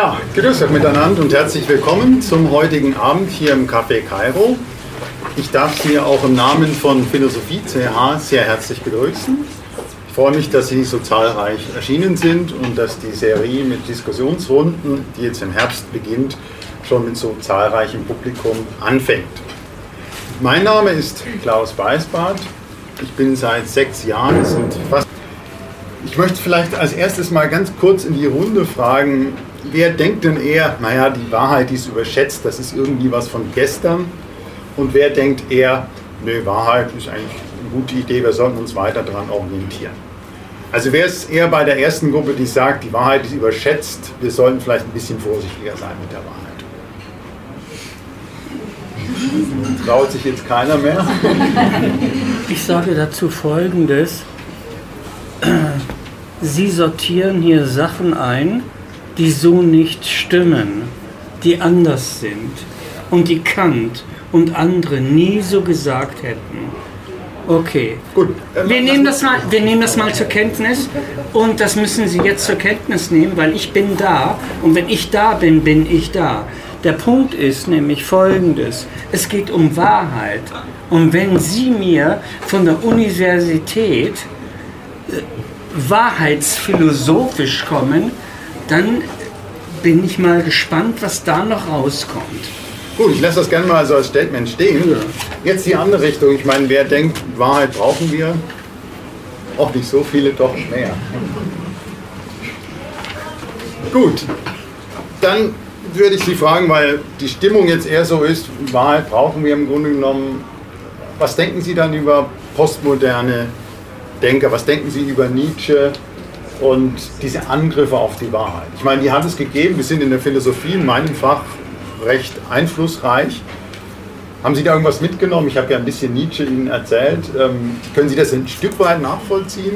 Ja, grüß euch miteinander und herzlich willkommen zum heutigen Abend hier im Café Kairo. Ich darf Sie auch im Namen von Philosophie CH sehr herzlich begrüßen. Ich freue mich, dass Sie so zahlreich erschienen sind und dass die Serie mit Diskussionsrunden, die jetzt im Herbst beginnt, schon mit so zahlreichem Publikum anfängt. Mein Name ist Klaus Weisbart. Ich bin seit 6 Jahren, Ich möchte vielleicht als erstes mal ganz kurz in die Runde fragen, wer denkt denn eher, naja, die Wahrheit ist überschätzt, das ist irgendwie was von gestern? Und wer denkt eher, nö, Wahrheit ist eigentlich eine gute Idee, wir sollten uns weiter daran orientieren? Also wer ist eher bei der ersten Gruppe, die sagt, die Wahrheit ist überschätzt, wir sollten vielleicht ein bisschen vorsichtiger sein mit der Wahrheit? Traut sich jetzt keiner mehr? Ich sage dazu Folgendes. Sie sortieren hier Sachen ein, die so nicht stimmen, die anders sind und die Kant und andere nie so gesagt hätten. Okay, gut. Wir nehmen das mal zur Kenntnis und das müssen Sie jetzt zur Kenntnis nehmen, weil ich bin da und wenn ich da bin, bin ich da. Der Punkt ist nämlich folgendes, es geht um Wahrheit und wenn Sie mir von der Universität wahrheitsphilosophisch kommen, dann bin ich mal gespannt, was da noch rauskommt. Gut, ich lasse das gerne mal so als Statement stehen. Ja. Jetzt die andere Richtung. Ich meine, wer denkt, Wahrheit brauchen wir? Auch nicht so viele, doch mehr. Gut, dann würde ich Sie fragen, weil die Stimmung jetzt eher so ist, Wahrheit brauchen wir im Grunde genommen. Was denken Sie dann über postmoderne Denker? Was denken Sie über Nietzsche und diese Angriffe auf die Wahrheit? Ich meine, die hat es gegeben. Wir sind in der Philosophie, in meinem Fach, recht einflussreich. Haben Sie da irgendwas mitgenommen? Ich habe ja ein bisschen Nietzsche Ihnen erzählt. Können Sie das ein Stück weit nachvollziehen?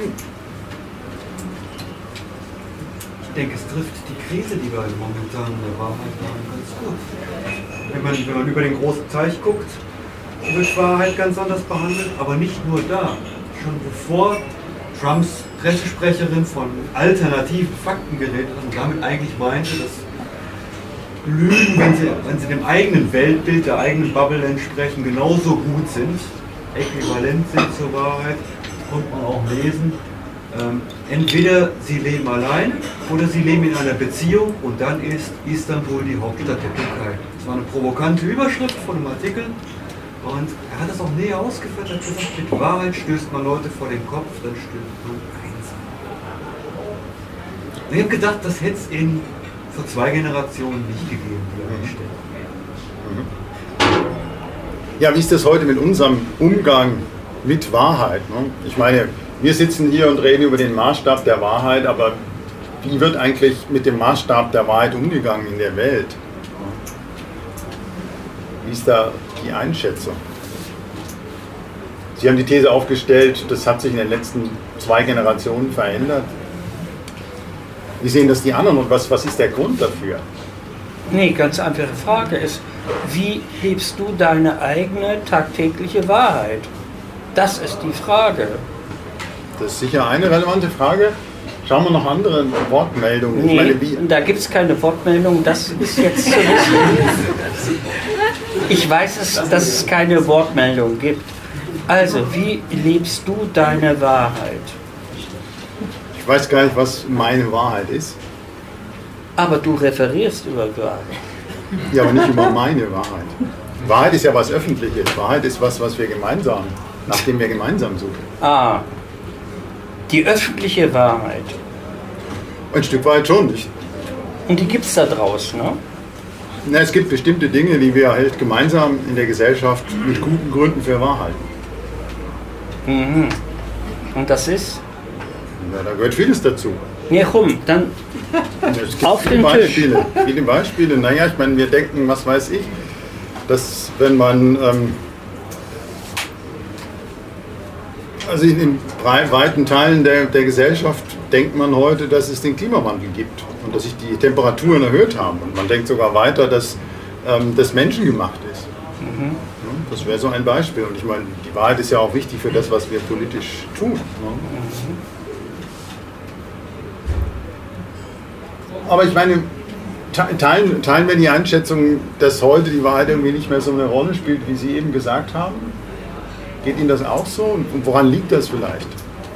Ich denke, es trifft die Krise, die wir momentan in der Wahrheit haben, ganz gut. Wenn man über den großen Teich guckt, wird Wahrheit ganz anders behandelt, aber nicht nur da. Schon bevor Trumps Pressesprecherin von alternativen Fakten geredet hat und damit eigentlich meinte, dass Lügen, wenn sie dem eigenen Weltbild, der eigenen Bubble entsprechen, genauso gut sind, äquivalent sind zur Wahrheit, konnte man auch lesen. Entweder sie leben allein oder sie leben in einer Beziehung und dann ist Istanbul die Hauptstadt der Türkei. Das war eine provokante Überschrift von einem Artikel und er hat das auch näher ausgeführt, er hat gesagt, mit Wahrheit stößt man Leute vor den Kopf, dann stirbt man einsam. Und ich habe gedacht, das hätte es vor 2 Generationen nicht gegeben, wie er einstellt. Ja, wie ist das heute mit unserem Umgang mit Wahrheit? Ne? Ich meine, wir sitzen hier und reden über den Maßstab der Wahrheit, aber wie wird eigentlich mit dem Maßstab der Wahrheit umgegangen in der Welt? Wie ist da die Einschätzung? Sie haben die These aufgestellt, das hat sich in den letzten 2 Generationen verändert. Wie sehen das die anderen und was ist der Grund dafür? Nee, ganz einfache Frage ist, wie lebst du deine eigene tagtägliche Wahrheit? Das ist die Frage. Das ist sicher eine relevante Frage. Schauen wir noch andere Wortmeldungen. Nee, da gibt es keine Wortmeldung, das ist jetzt zu wissen. Ich weiß, dass es keine Wortmeldung gibt. Also, wie lebst du deine Wahrheit? Ich weiß gar nicht, was meine Wahrheit ist. Aber du referierst über Wahrheit. Ja, aber nicht über meine Wahrheit. Wahrheit ist ja was Öffentliches. Wahrheit ist was wir gemeinsam, nachdem wir gemeinsam suchen. Ah, die öffentliche Wahrheit. Ein Stück weit schon. Und die gibt es da draußen, ne? Na, es gibt bestimmte Dinge, die wir halt gemeinsam in der Gesellschaft mit guten Gründen für wahr halten. Mhm. Und das ist? Ja, da gehört vieles dazu. Ja, komm, dann auf den Tisch. Viele Beispiele. Naja, ich meine, wir denken, was weiß ich, dass wenn man, also in weiten Teilen der Gesellschaft denkt man heute, dass es den Klimawandel gibt und dass sich die Temperaturen erhöht haben. Und man denkt sogar weiter, dass das menschengemacht ist. Mhm. Das wäre so ein Beispiel. Und ich meine, die Wahrheit ist ja auch wichtig für das, was wir politisch tun. Ne? Aber ich meine, Teilen wir die Einschätzung, dass heute die Wahrheit irgendwie nicht mehr so eine Rolle spielt, wie Sie eben gesagt haben? Geht Ihnen das auch so? Und woran liegt das vielleicht?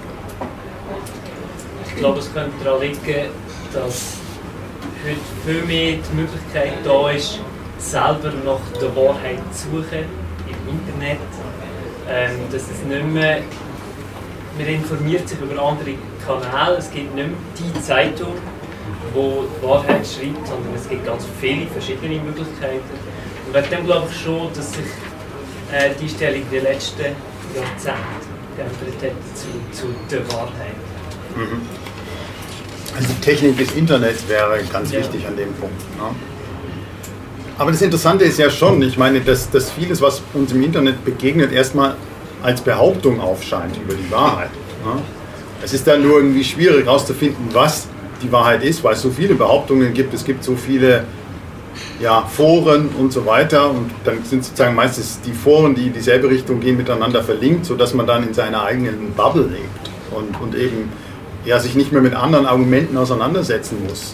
Ich glaube, es könnte daran liegen, dass heute viel mehr die Möglichkeit da ist, selber nach der Wahrheit zu suchen im Internet. Dass es nicht mehr, man informiert sich über andere Kanäle, es gibt nicht mehr die Zeitung, wo die Wahrheit schreibt, sondern es gibt ganz viele verschiedene Möglichkeiten. Und wegen dem glaube ich schon, dass sich die Stellung der letzten Jahrzehnte geändert hat zu der Wahrheit. Mhm. Also die Technik des Internets wäre ganz wichtig an dem Punkt. Ne? Aber das Interessante ist ja schon, ich meine, dass vieles, was uns im Internet begegnet, erstmal als Behauptung aufscheint über die Wahrheit. Ne? Es ist dann nur irgendwie schwierig herauszufinden, was die Wahrheit ist, weil es so viele Behauptungen gibt, es gibt so viele Foren und so weiter und dann sind sozusagen meistens die Foren, die in dieselbe Richtung gehen, miteinander verlinkt, sodass man dann in seiner eigenen Bubble lebt und eben sich nicht mehr mit anderen Argumenten auseinandersetzen muss.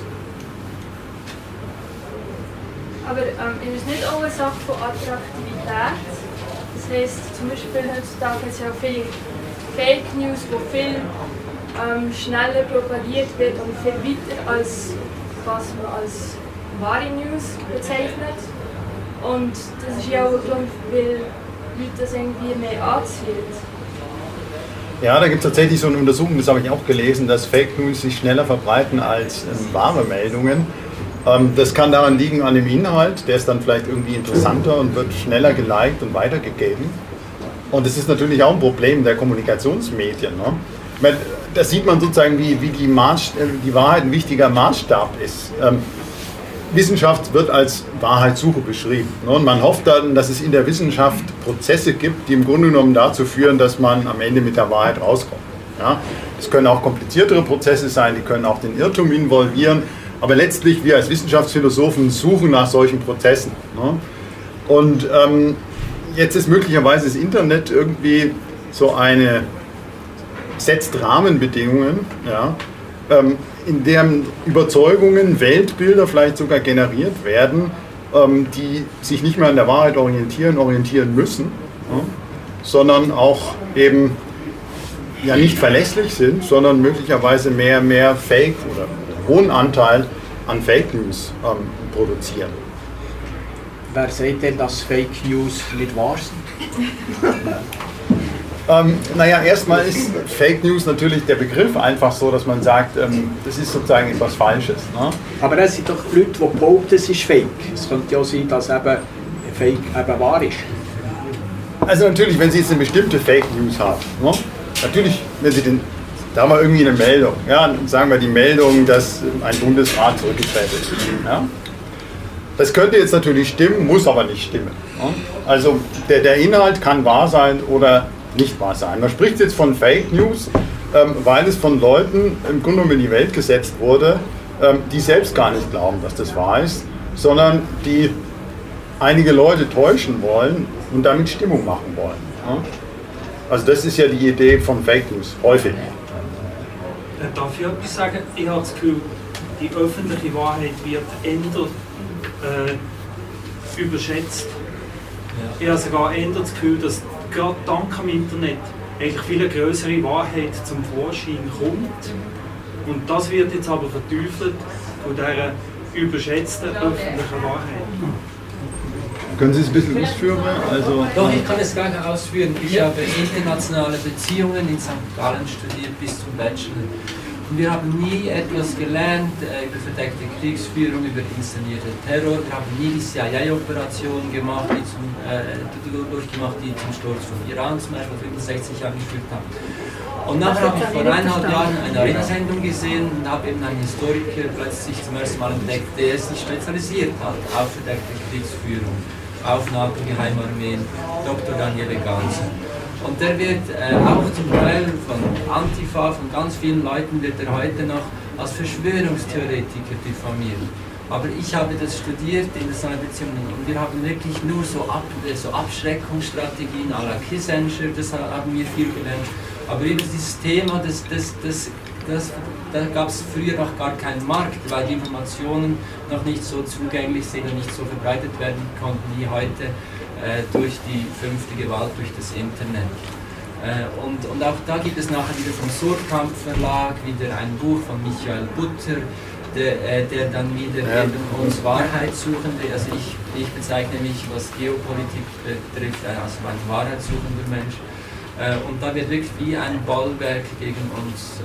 Aber ist es nicht auch eine Sache von Attraktivität? Das heisst, zum Beispiel heutzutage ist ja viel Fake News, wo viel schneller propagiert wird und viel weiter als was man als wahre News bezeichnet. Und das ist ja auch ein Grund, weil Leute das irgendwie mehr anziehen. Ja, da gibt es tatsächlich so eine Untersuchung, das habe ich auch gelesen, dass Fake News sich schneller verbreiten als wahre Meldungen. Das kann daran liegen an dem Inhalt, der ist dann vielleicht irgendwie interessanter und wird schneller geliked und weitergegeben. Und das ist natürlich auch ein Problem der Kommunikationsmedien. Ne? Weil da sieht man sozusagen, wie die Wahrheit ein wichtiger Maßstab ist. Wissenschaft wird als Wahrheitssuche beschrieben. Ne? Und man hofft dann, dass es in der Wissenschaft Prozesse gibt, die im Grunde genommen dazu führen, dass man am Ende mit der Wahrheit rauskommt. Ja? Das können auch kompliziertere Prozesse sein, die können auch den Irrtum involvieren. Aber letztlich, wir als Wissenschaftsphilosophen suchen nach solchen Prozessen. Ne? Und jetzt ist möglicherweise das Internet irgendwie so setzt Rahmenbedingungen, in deren Überzeugungen, Weltbilder vielleicht sogar generiert werden, die sich nicht mehr an der Wahrheit orientieren müssen, sondern auch eben nicht verlässlich sind, sondern möglicherweise mehr Fake oder hohen Anteil an Fake News produzieren. Wer sagt denn, dass Fake News nicht wahr sind? Erstmal ist Fake News natürlich der Begriff einfach so, dass man sagt, das ist sozusagen etwas Falsches. Ne? Aber es sind doch Leute, die behaupten, es ist Fake. Es könnte ja sein, dass eben Fake eben wahr ist. Also natürlich, wenn Sie jetzt eine bestimmte Fake News haben, ne? Natürlich, wenn Sie da haben wir irgendwie eine Meldung, sagen wir die Meldung, dass ein Bundesrat zurückgetreten ist. Ja? Das könnte jetzt natürlich stimmen, muss aber nicht stimmen. Ja? Also der Inhalt kann wahr sein oder nicht wahr sein. Man spricht jetzt von Fake News, weil es von Leuten im Grunde genommen in die Welt gesetzt wurde, die selbst gar nicht glauben, dass das wahr ist, sondern die einige Leute täuschen wollen und damit Stimmung machen wollen. Ja? Also das ist ja die Idee von Fake News, häufig. Darf ich etwas sagen? Ich habe das Gefühl, die öffentliche Wahrheit wird eher überschätzt. Ja. Ich habe sogar eher das Gefühl, dass gerade dank am Internet eigentlich viel eine größere Wahrheit zum Vorschein kommt. Und das wird jetzt aber verteufelt von dieser überschätzten öffentlichen Wahrheit. Können Sie es ein bisschen ausführen? Doch, ich kann es gerne ausführen. Ich habe internationale Beziehungen in St. Gallen studiert bis zum Bachelor. Und wir haben nie etwas gelernt über verdeckte Kriegsführung, über inszenierte Terror. Wir haben nie die CIA-Operation durchgemacht, die zum Sturz von Iran zum Beispiel vor 65 Jahren geführt haben. Und nachher habe ich vor 1,5 Jahren eine Arena-Sendung gesehen und habe eben einen Historiker plötzlich zum ersten Mal entdeckt, der sich spezialisiert hat auf verdeckte Kriegsführung, auf NATO-Geheimarmeen, Dr. Daniele Ganser. Und der wird auch zum Teil von Antifa, von ganz vielen Leuten, wird er heute noch als Verschwörungstheoretiker diffamiert. Aber ich habe das studiert, internationale Beziehungen, und wir haben wirklich nur so Abschreckungsstrategien à la Kissinger, das haben wir viel gelernt. Aber über dieses Thema, das da gab es früher noch gar keinen Markt, weil die Informationen noch nicht so zugänglich sind und nicht so verbreitet werden konnten wie heute durch die 5. Gewalt, durch das Internet. Und auch da gibt es nachher wieder vom Surkamp Verlag wieder ein Buch von Michael Butter, der dann wieder eben uns Wahrheitssuchende, also ich bezeichne mich, was Geopolitik betrifft, als ein wahrheitssuchender Mensch. Und da wird wirklich wie ein Bollwerk gegen uns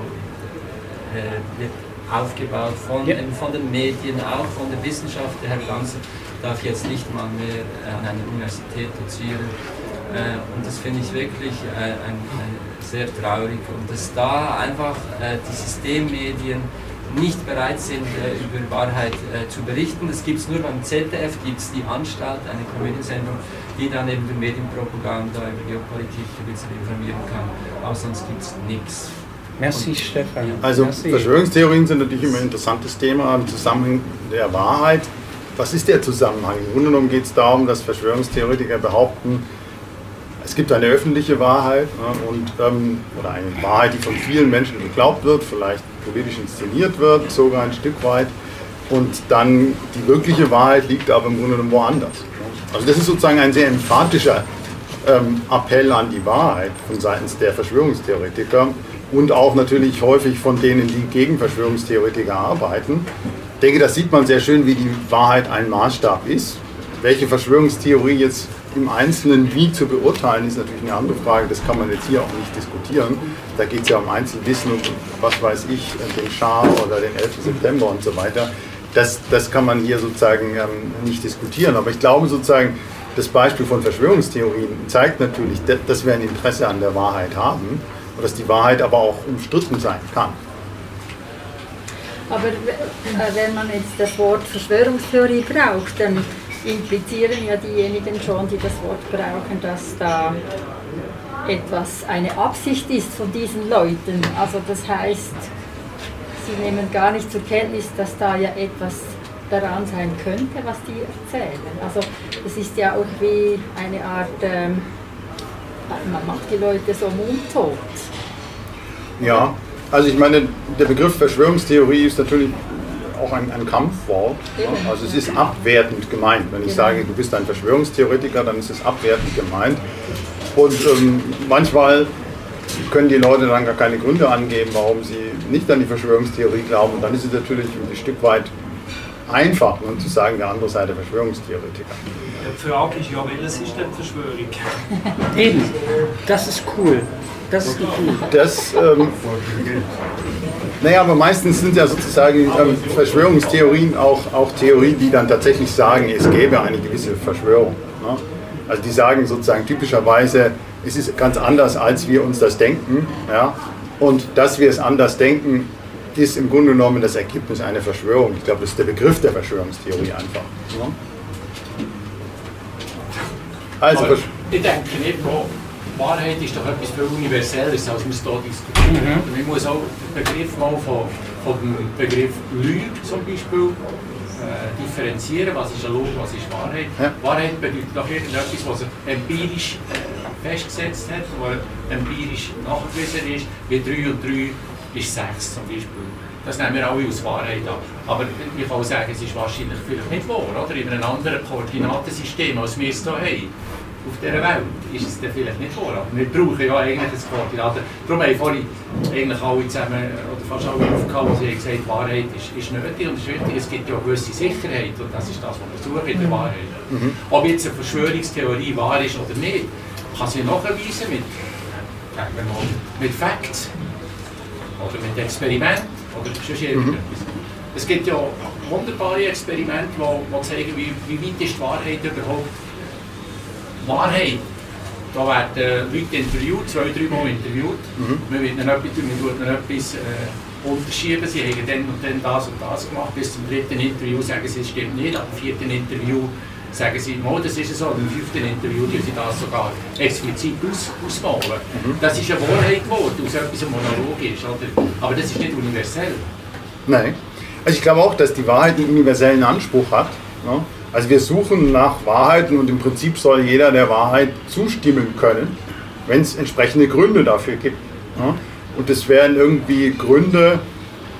wird aufgebaut von den Medien, auch von der Wissenschaft. Der Herr Ganser darf jetzt nicht mal mehr an einer Universität dozieren. Und das finde ich wirklich sehr traurig. Und dass da einfach die Systemmedien nicht bereit sind, über Wahrheit zu berichten. Das gibt es nur beim ZDF, gibt es die Anstalt, eine Komödiensendung, die dann eben die Medienpropaganda über Geopolitik ein bisschen informieren kann. Aber sonst gibt es nichts. Merci, Stefan. Also Merci. Verschwörungstheorien sind natürlich immer ein interessantes Thema im Zusammenhang der Wahrheit. Was ist der Zusammenhang? Im Grunde genommen geht es darum, dass Verschwörungstheoretiker behaupten, es gibt eine öffentliche Wahrheit oder eine Wahrheit, die von vielen Menschen geglaubt wird, vielleicht politisch inszeniert wird, sogar ein Stück weit. Und dann die wirkliche Wahrheit liegt aber im Grunde genommen woanders. Also das ist sozusagen ein sehr emphatischer Appell an die Wahrheit von seitens der Verschwörungstheoretiker und auch natürlich häufig von denen, die gegen Verschwörungstheoretiker arbeiten. Ich denke, das sieht man sehr schön, wie die Wahrheit ein Maßstab ist. Welche Verschwörungstheorie jetzt im Einzelnen wie zu beurteilen, ist natürlich eine andere Frage. Das kann man jetzt hier auch nicht diskutieren. Da geht es ja um Einzelwissen und was weiß ich, den Schah oder den 11. September und so weiter. Das kann man hier sozusagen nicht diskutieren. Aber ich glaube sozusagen, das Beispiel von Verschwörungstheorien zeigt natürlich, dass wir ein Interesse an der Wahrheit haben und dass die Wahrheit aber auch umstritten sein kann. Aber wenn man jetzt das Wort Verschwörungstheorie braucht, dann implizieren ja diejenigen schon, die das Wort brauchen, dass da eine Absicht ist von diesen Leuten. Also das heißt, sie nehmen gar nicht zur Kenntnis, dass da ja etwas daran sein könnte, was die erzählen. Also das ist ja auch wie eine Art, man macht die Leute so mundtot. Ja, also ich meine, der Begriff Verschwörungstheorie ist natürlich auch ein Kampfwort. Also es ist abwertend gemeint. Wenn ich sage, du bist ein Verschwörungstheoretiker, dann ist es abwertend gemeint. Und manchmal können die Leute dann gar keine Gründe angeben, warum sie nicht an die Verschwörungstheorie glauben. Und dann ist es natürlich ein Stück weit einfach, zu sagen, der andere sei der Verschwörungstheoretiker. Die Frage ist ja, welches ist denn Verschwörung? Eben, das ist cool. Das ist cool. Naja, aber meistens sind ja sozusagen Verschwörungstheorien auch Theorien, die dann tatsächlich sagen, es gäbe eine gewisse Verschwörung. Ne? Also die sagen sozusagen typischerweise, es ist ganz anders, als wir uns das denken. Ja? Und dass wir es anders denken, ist im Grunde genommen das Ergebnis einer Verschwörung. Ich glaube, das ist der Begriff der Verschwörungstheorie einfach. Ne? Also, ich denke nicht, Wahrheit ist doch etwas viel Universelles, als wir es hier diskutieren. Man muss auch den Begriff mal von dem Begriff Lüge zum Beispiel differenzieren. Was ist eine Lüge, was ist Wahrheit? Ja. Wahrheit bedeutet doch irgendetwas, was empirisch festgesetzt hat, was empirisch nachgewiesen ist, wie 3 und 3 ist 6 zum Beispiel. Das nehmen wir alle als Wahrheit an. Aber ich kann auch sagen, es ist wahrscheinlich vielleicht nicht wahr, oder? In einem anderen Koordinatensystem, als wir es hier haben. Auf dieser Welt ist es dann vielleicht nicht wahr. Aber wir brauchen ja eigentlich das Koordinaten. Darum haben vorhin eigentlich alle zusammen, oder fast alle aufgehauen, die haben gesagt, Wahrheit ist nötig und ist wichtig. Es gibt ja eine gewisse Sicherheit und das ist das, was wir suchen in der Wahrheit. Ob jetzt eine Verschwörungstheorie wahr ist oder nicht, kann sie nachweisen mit Facts oder mit Experimenten oder sonst irgendetwas. Es gibt ja wunderbare Experimente, die zeigen, wie weit ist die Wahrheit überhaupt. Wahrheit. Da werden Leute interviewt, 2-3 Mal interviewt. Man wird ihnen etwas unterschieben. Sie haben dann und dann das und das gemacht. Bis zum 3. Interview sagen sie, es stimmt nicht. Am 4. Interview sagen sie, das ist so. Am 5. Interview tun sie das sogar explizit ausmalen. Das ist eine Wahrheit geworden, aus etwas monologisch. Oder? Aber das ist nicht universell. Nein. Also ich glaube auch, dass die Wahrheit einen universellen Anspruch hat. Ne? Also wir suchen nach Wahrheiten und im Prinzip soll jeder der Wahrheit zustimmen können, wenn es entsprechende Gründe dafür gibt. Ja? Und das wären irgendwie Gründe,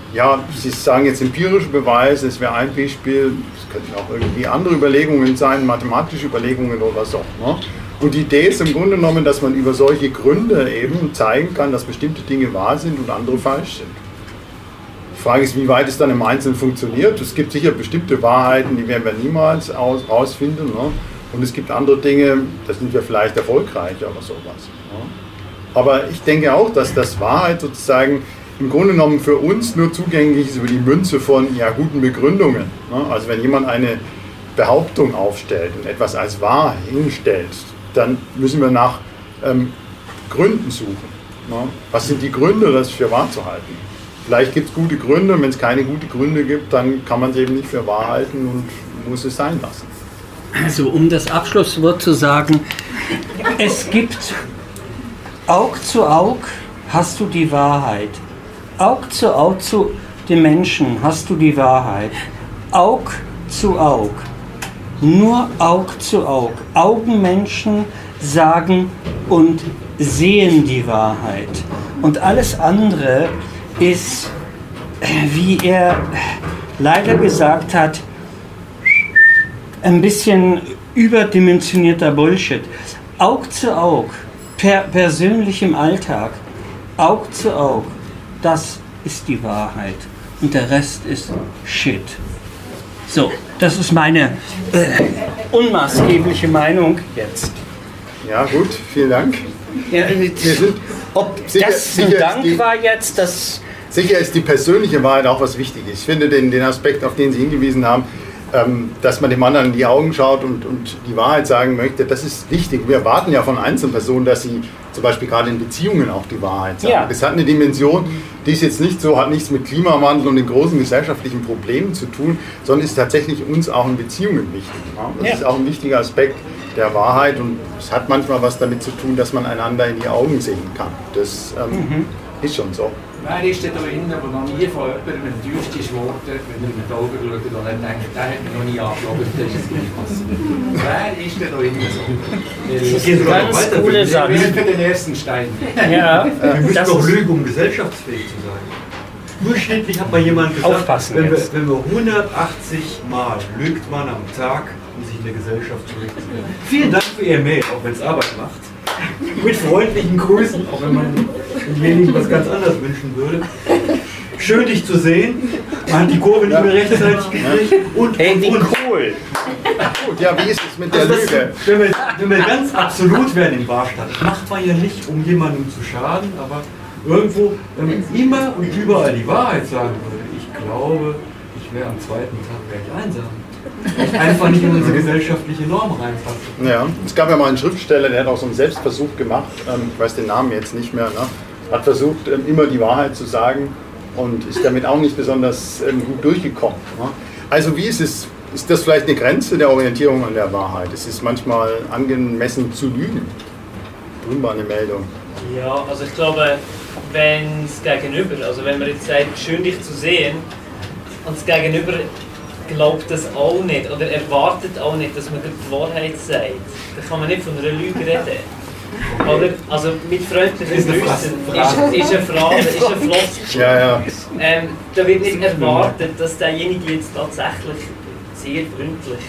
ja, Sie sagen jetzt empirische Beweise, es wäre ein Beispiel, es könnten auch irgendwie andere Überlegungen sein, mathematische Überlegungen oder was auch immer. Und die Idee ist im Grunde genommen, dass man über solche Gründe eben zeigen kann, dass bestimmte Dinge wahr sind und andere falsch sind. Die Frage ist, wie weit es dann im Einzelnen funktioniert. Es gibt sicher bestimmte Wahrheiten, die werden wir niemals rausfinden. Ne? Und es gibt andere Dinge, da sind wir vielleicht erfolgreicher oder sowas. Ne? Aber ich denke auch, dass das Wahrheit sozusagen im Grunde genommen für uns nur zugänglich ist über die Münze von ja, guten Begründungen. Ne? Also wenn jemand eine Behauptung aufstellt und etwas als wahr hinstellt, dann müssen wir nach Gründen suchen. Ne? Was sind die Gründe, das für wahr zu halten? Vielleicht gibt es gute Gründe, und wenn es keine guten Gründe gibt, dann kann man es eben nicht für wahr halten und muss es sein lassen. Also um das Abschlusswort zu sagen, es gibt Aug zu Aug hast du die Wahrheit. Aug zu den Menschen hast du die Wahrheit. Aug zu Aug. Nur Aug zu Aug. Augenmenschen sagen und sehen die Wahrheit. Und alles andere ist, wie er leider gesagt hat, ein bisschen überdimensionierter Bullshit. Aug zu Aug, persönlich im Alltag, Aug zu Aug, das ist die Wahrheit. Und der Rest ist Shit. So, das ist meine unmaßgebliche Meinung jetzt. Ja gut, vielen Dank. Ja, ob das ein Dank war jetzt, das... Sicher ist die persönliche Wahrheit auch was Wichtiges. Ich finde den Aspekt, auf den Sie hingewiesen haben, dass man dem anderen in die Augen schaut und die Wahrheit sagen möchte, das ist wichtig. Wir erwarten ja von Einzelpersonen, dass sie zum Beispiel gerade in Beziehungen auch die Wahrheit sagen. Ja. Das hat eine Dimension, die ist jetzt nicht so, hat nichts mit Klimawandel und den großen gesellschaftlichen Problemen zu tun, sondern ist tatsächlich uns auch in Beziehungen wichtig. Das ist auch ein wichtiger Aspekt der Wahrheit und es hat manchmal was damit zu tun, dass man einander in die Augen sehen kann. Das ist schon so. Wer ist denn da innen, der noch nie von jemandem enttäuscht ist worden, wenn er in die Augen schaut und dann denkt, der hat mich noch nie angeschaut, das ist es nicht passiert. Wer ist denn da innen so? Das ist eine ganz coole Sache. Wir sind für den ersten Stein. Ja, wir müssen doch lügen, um gesellschaftsfähig zu sein. Durchschnittlich hat mal jemand gesagt, wenn wir 180 Mal lügt man am Tag, um sich in der Gesellschaft zurechtzufinden. Vielen Dank für Ihr Mail, auch wenn es Arbeit macht. Mit freundlichen Grüßen, auch wenn man demjenigen was ganz anderes wünschen würde. Schön, dich zu sehen. Man hat die Kurve nicht mehr rechtzeitig gekriegt. Und, hey, wie cool! Gut, ja, wie ist es mit der Lüge? Wenn wir ganz absolut werden im Barstadt, das macht man ja nicht, um jemandem zu schaden, aber irgendwo, wenn man immer und überall die Wahrheit sagen würde, ich glaube, ich wäre am zweiten Tag recht einsam. Einfach nicht in unsere gesellschaftliche Norm reinpassen. Ja, es gab ja mal einen Schriftsteller, der hat auch so einen Selbstversuch gemacht, ich weiß den Namen jetzt nicht mehr, ne? Hat versucht, immer die Wahrheit zu sagen und ist damit auch nicht besonders gut durchgekommen. Ne? Also wie ist es? Ist das vielleicht eine Grenze der Orientierung an der Wahrheit? Es ist manchmal angemessen zu lügen. Drüben war eine Meldung. Ja, also ich glaube, wenn es Gegenüber, also wenn man jetzt sagt, schön dich zu sehen, und das Gegenüber glaubt das auch nicht oder erwartet auch nicht, dass man die Wahrheit sagt, dann kann man nicht von einer Lüge reden. Oder? Also mit freundlichen Grüßen ist eine Phrase, ist eine Floskel. Ja. Da wird nicht erwartet, dass derjenige jetzt tatsächlich sehr freundlich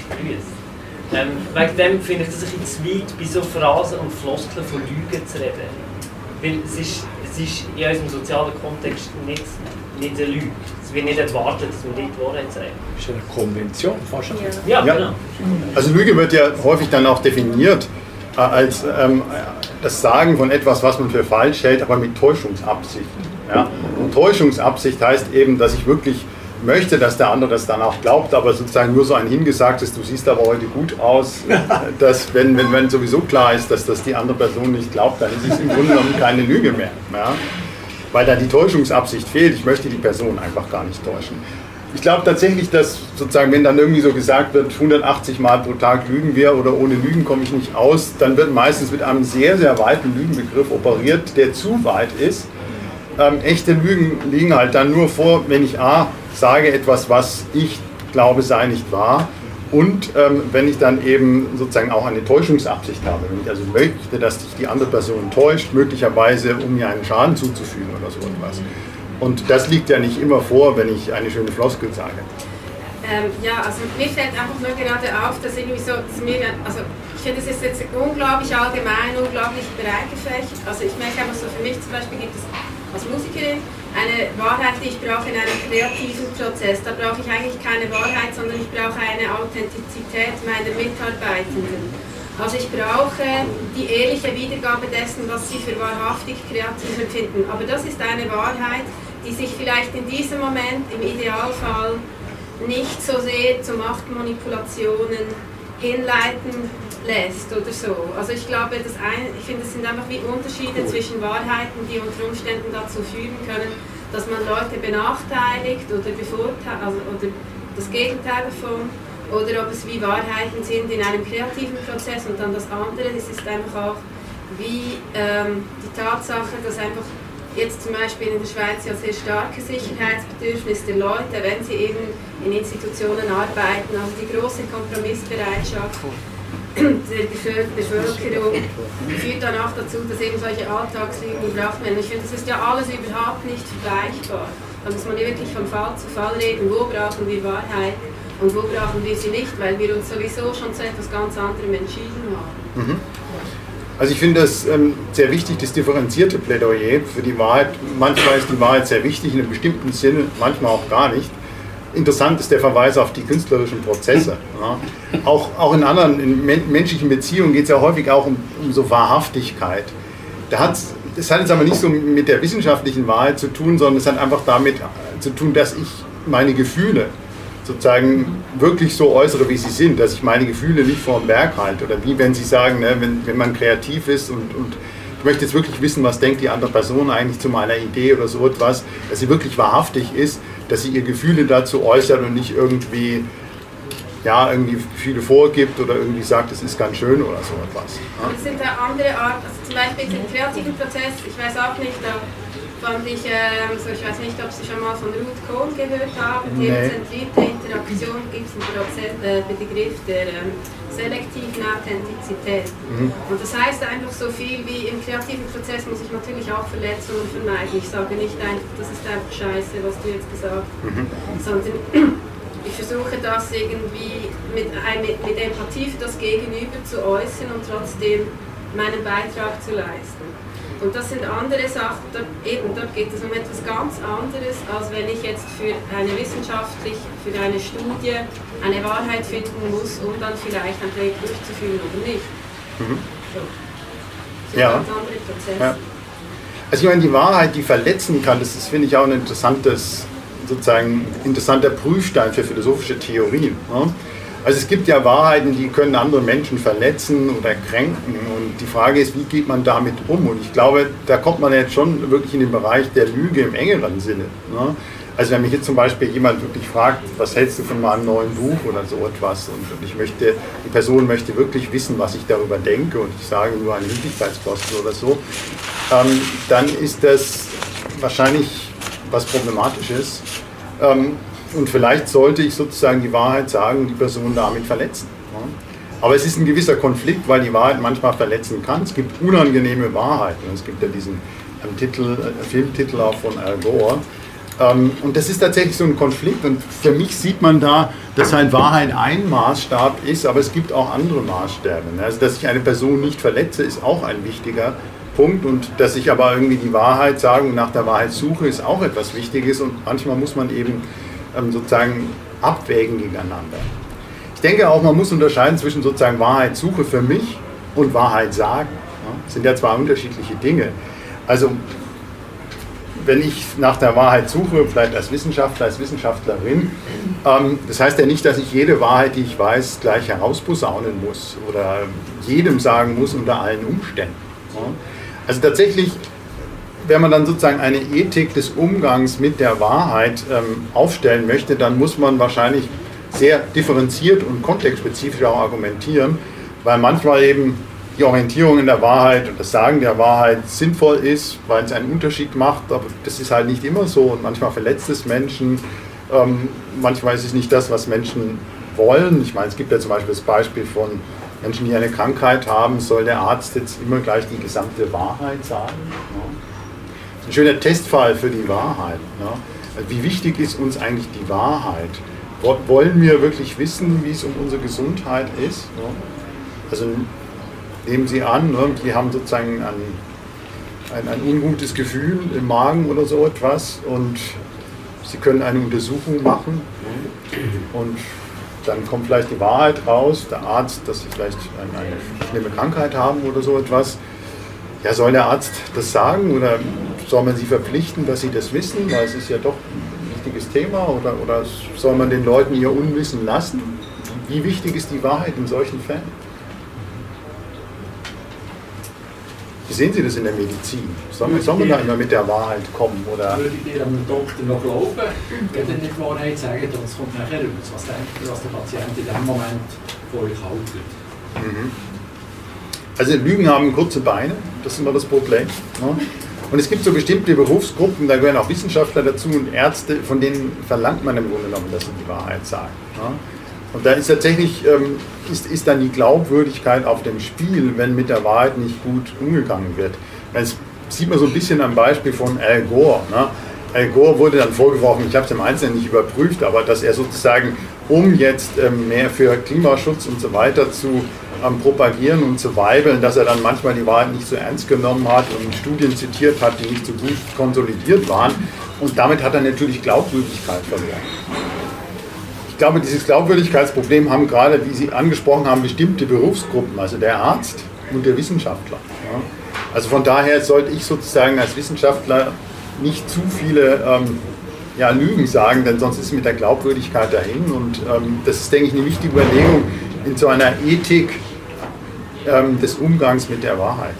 grüßt. Wegen dem finde ich das ein bisschen zu weit, bei so Phrasen und Floskeln von Lügen zu reden. Weil es ist in unserem sozialen Kontext nicht eine Lüge. Es wird nicht erwartet, dass man die Wahrheit sagt. Das ist eine Konvention, fast. Ja, genau. Also Lüge wird ja häufig dann auch definiert als das Sagen von etwas, was man für falsch hält, aber mit Täuschungsabsicht. Ja? Und Täuschungsabsicht heißt eben, dass ich wirklich möchte, dass der andere das dann auch glaubt, aber sozusagen nur so ein hingesagtes, du siehst aber heute gut aus, dass wenn sowieso klar ist, dass das die andere Person nicht glaubt, dann ist es im Grunde genommen keine Lüge mehr. Ja? Weil da die Täuschungsabsicht fehlt, ich möchte die Person einfach gar nicht täuschen. Ich glaube tatsächlich, dass sozusagen, wenn dann irgendwie so gesagt wird, 180 Mal pro Tag lügen wir oder ohne Lügen komme ich nicht aus, dann wird meistens mit einem sehr, sehr weiten Lügenbegriff operiert, der zu weit ist. Echte Lügen liegen halt dann nur vor, wenn ich sage etwas, was ich glaube sei nicht wahr und wenn ich dann eben sozusagen auch eine Täuschungsabsicht habe, wenn ich also möchte, dass sich die andere Person täuscht, möglicherweise um mir einen Schaden zuzufügen oder so etwas. Und das liegt ja nicht immer vor, wenn ich eine schöne Floskel sage. Ja, also mir fällt einfach nur gerade auf, dass irgendwie so, dass mir, also ich finde, es ist jetzt unglaublich allgemein, unglaublich breit gefächert. Also ich merke einfach so, für mich zum Beispiel gibt es als Musikerin eine Wahrheit, die ich brauche in einem kreativen Prozess. Da brauche ich eigentlich keine Wahrheit, sondern ich brauche eine Authentizität meiner Mitarbeitenden. Also ich brauche die ehrliche Wiedergabe dessen, was sie für wahrhaftig kreativ empfinden. Aber das ist eine Wahrheit, die sich vielleicht in diesem Moment im Idealfall nicht so sehr zu Machtmanipulationen hinleiten lässt oder so. Also ich glaube, ich finde, es sind einfach wie Unterschiede zwischen Wahrheiten, die unter Umständen dazu führen können, dass man Leute benachteiligt oder bevorteilt, also, oder das Gegenteil davon, oder ob es wie Wahrheiten sind in einem kreativen Prozess. Und dann das andere, das ist einfach auch wie die Tatsache, dass einfach jetzt zum Beispiel in der Schweiz ja sehr starke Sicherheitsbedürfnis der Leute, wenn sie eben in Institutionen arbeiten, also die große Kompromissbereitschaft der Bevölkerung führt dann auch dazu, dass eben solche Alltagslügen gebraucht werden. Ich finde, das ist ja alles überhaupt nicht vergleichbar. Da muss man ja wirklich von Fall zu Fall reden, wo brauchen wir Wahrheit und wo brauchen wir sie nicht, weil wir uns sowieso schon zu etwas ganz anderem entschieden haben. Also ich finde das sehr wichtig, das differenzierte Plädoyer für die Wahrheit. Manchmal ist die Wahrheit sehr wichtig in einem bestimmten Sinne, manchmal auch gar nicht. Interessant ist der Verweis auf die künstlerischen Prozesse. Ja. Auch in anderen menschlichen Beziehungen geht es ja häufig auch um so Wahrhaftigkeit. Das hat jetzt aber nicht so mit der wissenschaftlichen Wahrheit zu tun, sondern es hat einfach damit zu tun, dass ich meine Gefühle sozusagen wirklich so äußere, wie sie sind, dass ich meine Gefühle nicht vor dem Berg halte. Oder wie wenn Sie sagen, ne, wenn man kreativ ist und ich möchte jetzt wirklich wissen, was denkt die andere Person eigentlich zu meiner Idee oder so etwas, dass sie wirklich wahrhaftig ist, dass sie ihre Gefühle dazu äußert und nicht irgendwie Gefühle vorgibt oder irgendwie sagt, es ist ganz schön oder so etwas. Ja. Es sind da andere Arten, also zum Beispiel im kreativen Prozess, ich weiß auch nicht, da fand ich, ich weiß nicht, ob Sie schon mal von Ruth Kohn gehört haben, themenzentrierte Interaktion gibt es einen Begriff der selektiven Authentizität. Und das heißt einfach so viel wie im kreativen Prozess muss ich natürlich auch Verletzungen vermeiden. Ich sage nicht einfach, das ist einfach scheiße, was du jetzt gesagt hast, sondern ich versuche das irgendwie mit Empathie für das Gegenüber zu äußern und trotzdem meinen Beitrag zu leisten. Und das sind andere Sachen, dort geht es um etwas ganz anderes, als wenn ich jetzt für eine Studie eine Wahrheit finden muss, um dann vielleicht ein Projekt durchzuführen oder nicht. So. Das sind ganz andere Prozesse. Ja. Also ich meine, die Wahrheit, die verletzen kann, das ist, finde ich, auch ein interessanter Prüfstein für philosophische Theorien. Ne? Also es gibt ja Wahrheiten, die können andere Menschen verletzen oder kränken und die Frage ist, wie geht man damit um? Und ich glaube, da kommt man jetzt schon wirklich in den Bereich der Lüge im engeren Sinne. Ne? Also wenn mich jetzt zum Beispiel jemand wirklich fragt, was hältst du von meinem neuen Buch oder so etwas und die Person möchte wirklich wissen, was ich darüber denke und ich sage nur eine Höflichkeitskosten oder so, dann ist das wahrscheinlich was Problematisches. Und vielleicht sollte ich sozusagen die Wahrheit sagen und die Person damit verletzen. Aber es ist ein gewisser Konflikt, weil die Wahrheit manchmal verletzen kann. Es gibt unangenehme Wahrheiten. Es gibt ja diesen Filmtitel auch von Al Gore. Und das ist tatsächlich so ein Konflikt. Und für mich sieht man da, dass halt Wahrheit ein Maßstab ist, aber es gibt auch andere Maßstäbe. Also dass ich eine Person nicht verletze, ist auch ein wichtiger Punkt. Und dass ich aber irgendwie die Wahrheit sage und nach der Wahrheit suche, ist auch etwas Wichtiges. Und manchmal muss man eben sozusagen abwägen gegeneinander. Ich denke auch, man muss unterscheiden zwischen sozusagen Wahrheitssuche für mich und Wahrheit sagen. Das sind ja zwei unterschiedliche Dinge. Also wenn ich nach der Wahrheit suche, vielleicht als Wissenschaftler, als Wissenschaftlerin, das heißt ja nicht, dass ich jede Wahrheit, die ich weiß, gleich herausposaunen muss oder jedem sagen muss unter allen Umständen. Also tatsächlich, wenn man dann sozusagen eine Ethik des Umgangs mit der Wahrheit aufstellen möchte, dann muss man wahrscheinlich sehr differenziert und kontextspezifisch auch argumentieren, weil manchmal eben die Orientierung in der Wahrheit und das Sagen der Wahrheit sinnvoll ist, weil es einen Unterschied macht, aber das ist halt nicht immer so und manchmal verletzt es Menschen, manchmal ist es nicht das, was Menschen wollen. Ich meine, es gibt ja zum Beispiel das Beispiel von Menschen, die eine Krankheit haben, soll der Arzt jetzt immer gleich die gesamte Wahrheit sagen. ein schöner Testfall für die Wahrheit. Ne? Wie wichtig ist uns eigentlich die Wahrheit? Wollen wir wirklich wissen, wie es um unsere Gesundheit ist? Ne? Also nehmen Sie an, ne, die haben sozusagen ein ungutes Gefühl im Magen oder so etwas und Sie können eine Untersuchung machen und dann kommt vielleicht die Wahrheit raus, der Arzt, dass Sie vielleicht eine schlimme Krankheit haben oder so etwas. Ja, soll der Arzt das sagen oder soll man Sie verpflichten, dass Sie das wissen, weil es ist ja doch ein wichtiges Thema, oder soll man den Leuten ihr Unwissen lassen? Wie wichtig ist die Wahrheit in solchen Fällen? Wie sehen Sie das in der Medizin? Soll man da immer mit der Wahrheit kommen? Oder? Würde ich dir einem Doktor noch glauben, wenn er nicht die Wahrheit sagt, das kommt nachher raus. Was denkt ihr, was der Patient in dem Moment von euch hält? Also Lügen haben kurze Beine, das ist immer das Problem. Ne? Und es gibt so bestimmte Berufsgruppen, da gehören auch Wissenschaftler dazu und Ärzte, von denen verlangt man im Grunde genommen, dass sie die Wahrheit sagen. Ne? Und da ist tatsächlich, ist dann die Glaubwürdigkeit auf dem Spiel, wenn mit der Wahrheit nicht gut umgegangen wird. Das sieht man so ein bisschen am Beispiel von Al Gore. Ne? Al Gore wurde dann vorgeworfen, ich habe es im Einzelnen nicht überprüft, aber dass er sozusagen, um jetzt mehr für Klimaschutz und so weiter zu propagieren und zu weibeln, dass er dann manchmal die Wahrheit nicht so ernst genommen hat und Studien zitiert hat, die nicht so gut konsolidiert waren. Und damit hat er natürlich Glaubwürdigkeit verloren. Ich glaube, dieses Glaubwürdigkeitsproblem haben gerade, wie Sie angesprochen haben, bestimmte Berufsgruppen, also der Arzt und der Wissenschaftler. Ja. Also von daher sollte ich sozusagen als Wissenschaftler nicht zu viele Lügen sagen, denn sonst ist es mit der Glaubwürdigkeit dahin. Und das ist, denke ich, eine wichtige Überlegung in so einer Ethik des Umgangs mit der Wahrheit.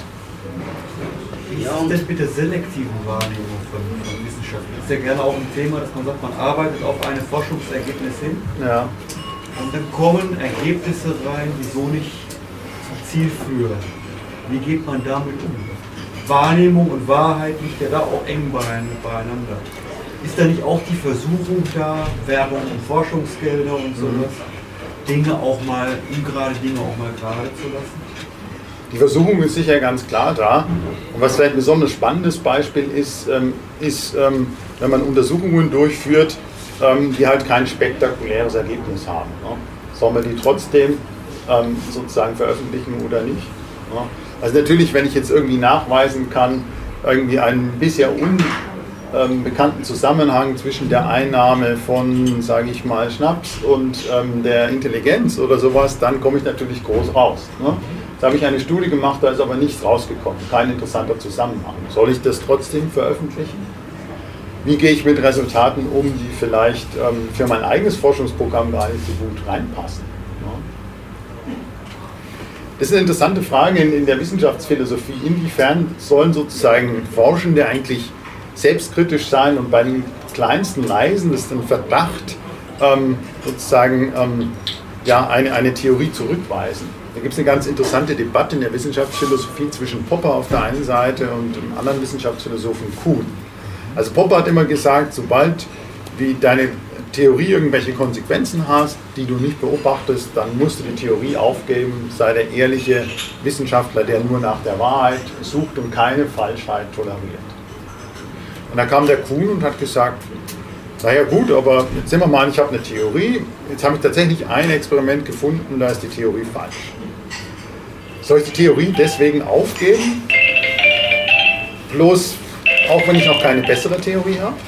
Wie ist denn mit der selektiven Wahrnehmung von Wissenschaft? Das ist ja gerne auch ein Thema, dass man sagt, man arbeitet auf ein Forschungsergebnis hin. Ja. Und dann kommen Ergebnisse rein, die so nicht zum Ziel führen. Wie geht man damit um? Wahrnehmung und Wahrheit liegt ja da auch eng beieinander. Ist da nicht auch die Versuchung da, Werbung und Forschungsgelder und sowas, ungerade Dinge auch mal gerade zu lassen? Die Versuchung ist sicher ganz klar da. Und was vielleicht ein besonders spannendes Beispiel ist, wenn man Untersuchungen durchführt, die halt kein spektakuläres Ergebnis haben. Ne? Soll man die trotzdem sozusagen veröffentlichen oder nicht? Ne? Also natürlich, wenn ich jetzt irgendwie nachweisen kann, irgendwie einen bisher unbekannten Zusammenhang zwischen der Einnahme von, sage ich mal, Schnaps und der Intelligenz oder sowas, dann komme ich natürlich groß raus. Ne? Da habe ich eine Studie gemacht, da ist aber nichts rausgekommen, kein interessanter Zusammenhang. Soll ich das trotzdem veröffentlichen? Wie gehe ich mit Resultaten um, die vielleicht für mein eigenes Forschungsprogramm gar nicht so gut reinpassen? Ja. Das ist eine interessante Frage in der Wissenschaftsphilosophie. Inwiefern sollen sozusagen Forschende eigentlich selbstkritisch sein und bei den kleinsten Leisen, das ist ein Verdacht, sozusagen eine Theorie zurückweisen? Da gibt es eine ganz interessante Debatte in der Wissenschaftsphilosophie zwischen Popper auf der einen Seite und einem anderen Wissenschaftsphilosophen Kuhn. Also Popper hat immer gesagt, sobald wie deine Theorie irgendwelche Konsequenzen hast, die du nicht beobachtest, dann musst du die Theorie aufgeben, sei der ehrliche Wissenschaftler, der nur nach der Wahrheit sucht und keine Falschheit toleriert. Und dann kam der Kuhn und hat gesagt, naja gut, aber jetzt sehen wir mal, ich habe eine Theorie, jetzt habe ich tatsächlich ein Experiment gefunden, da ist die Theorie falsch. Soll ich die Theorie deswegen aufgeben? Bloß, auch wenn ich noch keine bessere Theorie habe?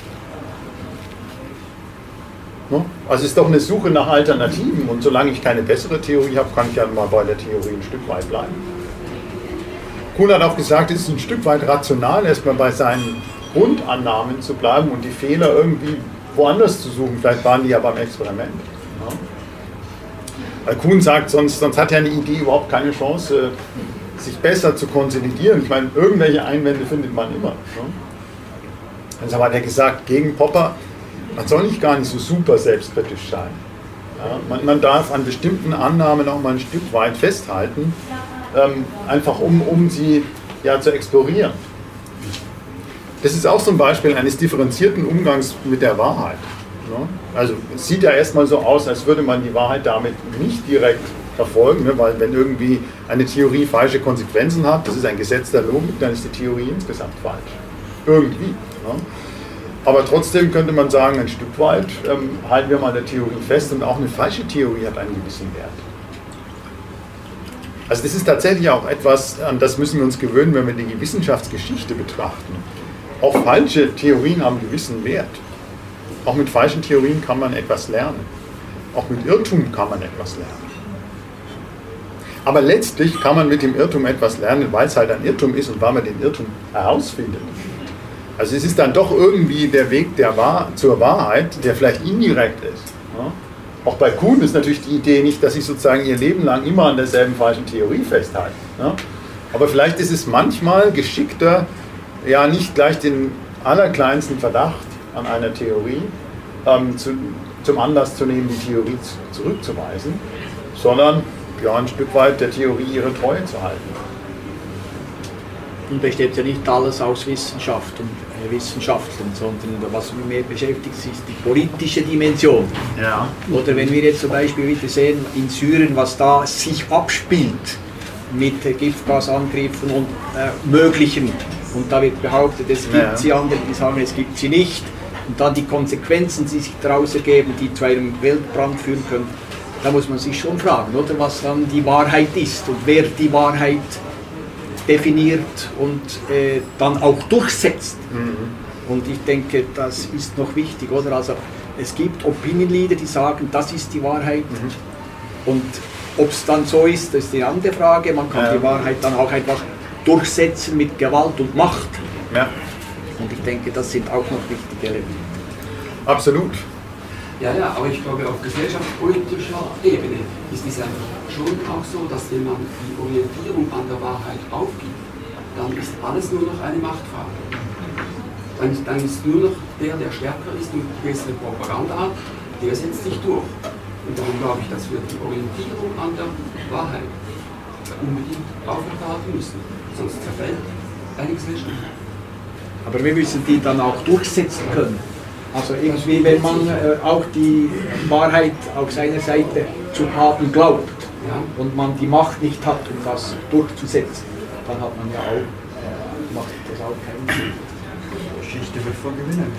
Also es ist doch eine Suche nach Alternativen und solange ich keine bessere Theorie habe, kann ich ja mal bei der Theorie ein Stück weit bleiben. Kuhn hat auch gesagt, es ist ein Stück weit rational, erstmal bei seinen Grundannahmen zu bleiben und die Fehler irgendwie woanders zu suchen. Vielleicht waren die ja beim Experiment. Ja. Weil Kuhn sagt, sonst hat ja eine Idee überhaupt keine Chance, sich besser zu konsolidieren. Ich meine, irgendwelche Einwände findet man immer. Ja. Also hat er gesagt, gegen Popper, man soll nicht gar nicht so super selbstkritisch sein. Ja. Man darf an bestimmten Annahmen auch mal ein Stück weit festhalten, einfach um sie zu explorieren. Das ist auch so ein Beispiel eines differenzierten Umgangs mit der Wahrheit. Also es sieht ja erstmal so aus, als würde man die Wahrheit damit nicht direkt verfolgen, weil wenn irgendwie eine Theorie falsche Konsequenzen hat, das ist ein Gesetz der Logik, dann ist die Theorie insgesamt falsch. Irgendwie. Ne? Aber trotzdem könnte man sagen, ein Stück weit halten wir mal an der Theorie fest und auch eine falsche Theorie hat einen gewissen Wert. Also das ist tatsächlich auch etwas, an das müssen wir uns gewöhnen, wenn wir die Wissenschaftsgeschichte betrachten. Auch falsche Theorien haben einen gewissen Wert. Auch mit falschen Theorien kann man etwas lernen. Auch mit Irrtum kann man etwas lernen. Aber letztlich kann man mit dem Irrtum etwas lernen, weil es halt ein Irrtum ist und weil man den Irrtum herausfindet. Also es ist dann doch irgendwie der Weg zur Wahrheit, der vielleicht indirekt ist. Ja? Auch bei Kuhn ist natürlich die Idee nicht, dass sie sozusagen ihr Leben lang immer an derselben falschen Theorie festhalten. Ja? Aber vielleicht ist es manchmal geschickter, ja nicht gleich den allerkleinsten Verdacht an einer Theorie zum Anlass zu nehmen, die Theorie zurückzuweisen, sondern ja, ein Stück weit der Theorie ihre Treue zu halten. Und besteht ja nicht alles aus Wissenschaft und Wissenschaftlern, sondern was mich mehr beschäftigt, ist die politische Dimension. Ja. Oder wenn wir jetzt zum Beispiel wieder sehen, in Syrien, was da sich abspielt mit Giftgasangriffen und möglichen, und da wird behauptet, es gibt sie, andere, die sagen, es gibt sie nicht, und dann die Konsequenzen, die sich daraus ergeben, die zu einem Weltbrand führen können, da muss man sich schon fragen, oder, was dann die Wahrheit ist und wer die Wahrheit definiert und dann auch durchsetzt. Und ich denke, das ist noch wichtig, oder? Also es gibt Opinion Leader, die sagen, das ist die Wahrheit. Und ob es dann so ist, das ist eine andere Frage. Man kann die Wahrheit dann auch einfach durchsetzen mit Gewalt und Macht. Ja. Und ich denke, das sind auch noch wichtige Elemente. Absolut. Ja, aber ich glaube, auf gesellschaftspolitischer Ebene ist es einfach schon auch so, dass wenn man die Orientierung an der Wahrheit aufgibt, dann ist alles nur noch eine Machtfrage. Dann ist nur noch der stärker ist und bessere Propaganda hat, der setzt sich durch. Und darum glaube ich, dass wir die Orientierung an der Wahrheit unbedingt aufrechterhalten müssen. Sonst zerfällt eine Gesellschaft. Aber wir müssen die dann auch durchsetzen können. Also irgendwie, wenn man auch die Wahrheit auf seiner Seite zu haben glaubt und man die Macht nicht hat, um das durchzusetzen, dann hat man ja auch, macht das auch keinen Sinn. Geschichte wird von Gewinnern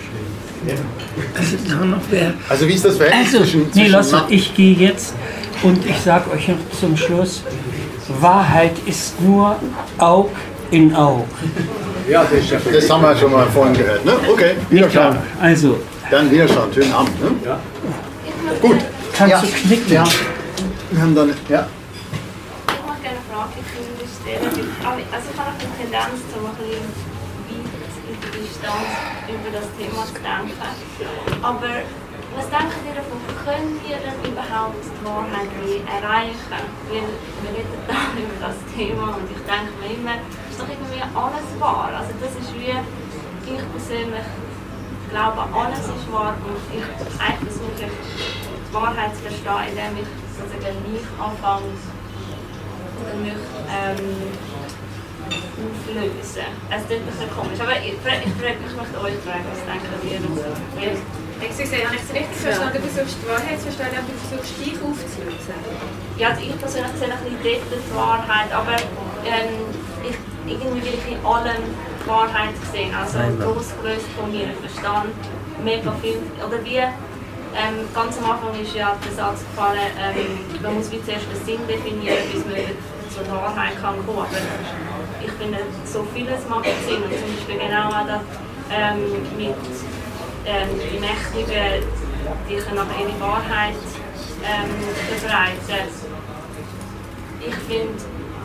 geschrieben. Also wie ist das Verhältnis zwischen ich gehe jetzt und ich sage euch noch zum Schluss, Wahrheit ist nur Aug in Aug. Ja, das haben wir schon mal vorhin gehört, ne? Okay, wiederschauen. Also. Dann wiederschauen, schönen Abend, ne? Ja. Gut. Kannst du knicken? Ja. Wir haben dann, ja. Ich möchte gerne eine Frage stellen. Also ich habe eine Tendenz, so ein bisschen weit in der Distanz über das Thema zu denken. Aber was denken ihr davon? Können wir denn überhaupt die Wahrheit erreichen? Weil wir reden da über das Thema und ich denke mir immer, ist doch irgendwie alles wahr. Also das ist wie, ich persönlich glaube, alles ist wahr und ich eigentlich versuche die Wahrheit zu verstehen, indem ich sozusagen nicht anfange oder mich auflösen. Es klingt ein bisschen komisch, aber ich möchte euch fragen, was denkt ihr? Habe ich es richtig verstanden? Du versuchst die Wahrheit zu verstehen, aber du versuchst dich aufzulösen? Ja, also ich persönlich sehe ein bisschen dort die Wahrheit, aber irgendwie will ich in allem die Wahrheit sehen, also losgelöst von meinem Verstand, mega viel, oder wie, ganz am Anfang ist ja der Satz gefallen, man muss wie zuerst den Sinn definieren, bis man zur Wahrheit kann kommen, aber ich finde, so vieles macht Sinn, und zum Beispiel genau auch das, mit die Mächtigen, die können nachher ihre Wahrheit verbreiten. Ich finde,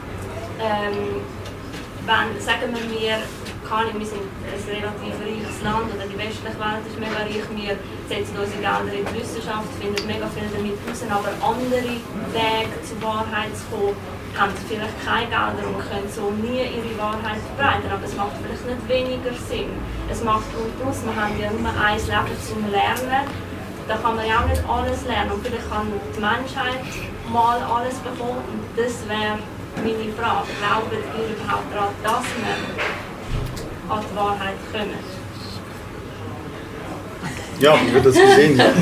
wenn, sagen wir sind ein relativ reiches Land oder die westliche Welt ist mega reich, wir setzen unsere Gelder in die Wissenschaft, finden mega viel damit raus, aber andere Wege zur Wahrheit zu kommen, haben vielleicht keine Gelder und können so nie ihre Wahrheit verbreiten, aber es macht vielleicht nicht weniger Sinn. Es macht plus, wir haben ja nur ein Leben zum Lernen, da kann man ja auch nicht alles lernen und vielleicht kann die Menschheit mal alles bekommen und das wäre meine Frage. Glaubt ihr überhaupt daran, dass wir an die Wahrheit kommen? Ja, wie wird das gesehen hier?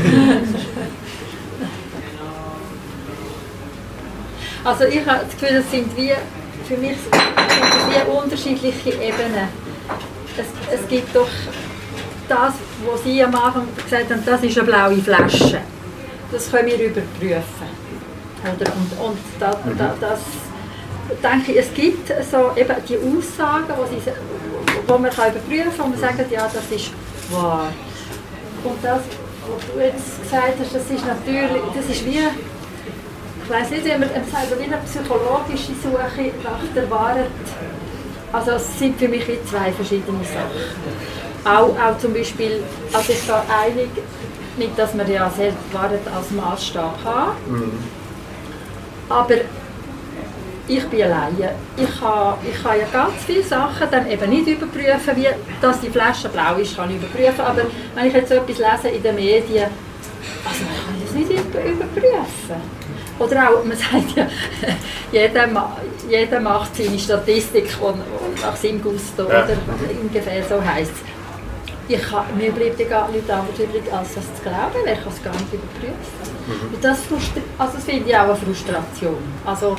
Also ich habe das Gefühl, das sind wie, für mich sind das wie unterschiedliche Ebenen. es gibt doch das, was Sie am Anfang gesagt haben, das ist eine blaue Flasche. Das können wir überprüfen. Oder? Und das denke ich, es gibt so eben die Aussagen, wo man kann überprüfen kann und man sagt, ja, das ist wahr. Und das, was du jetzt gesagt hast, das ist natürlich, das ist wie, ich weiss nicht, wie man sagt, wie eine psychologische Suche nach der Wahrheit. Also es sind für mich wie zwei verschiedene Sachen. Auch zum Beispiel, also ich bin einig, nicht, dass man ja sehr Wahrheit als Maßstab hat, aber ich bin alleine. Ich kann ja ganz viele Sachen dann eben nicht überprüfen, wie dass die Flasche blau ist, kann ich überprüfen, aber wenn ich jetzt so etwas lese in den Medien, also man kann das nicht überprüfen. Oder auch, man sagt ja, jeder macht seine Statistik nach seinem Gusto, oder ungefähr so heisst es. Mir bleibt ja gar nicht anderes übrig, als das zu glauben, weil ich es gar nicht überprüfen. Und das finde ich auch eine Frustration. Also,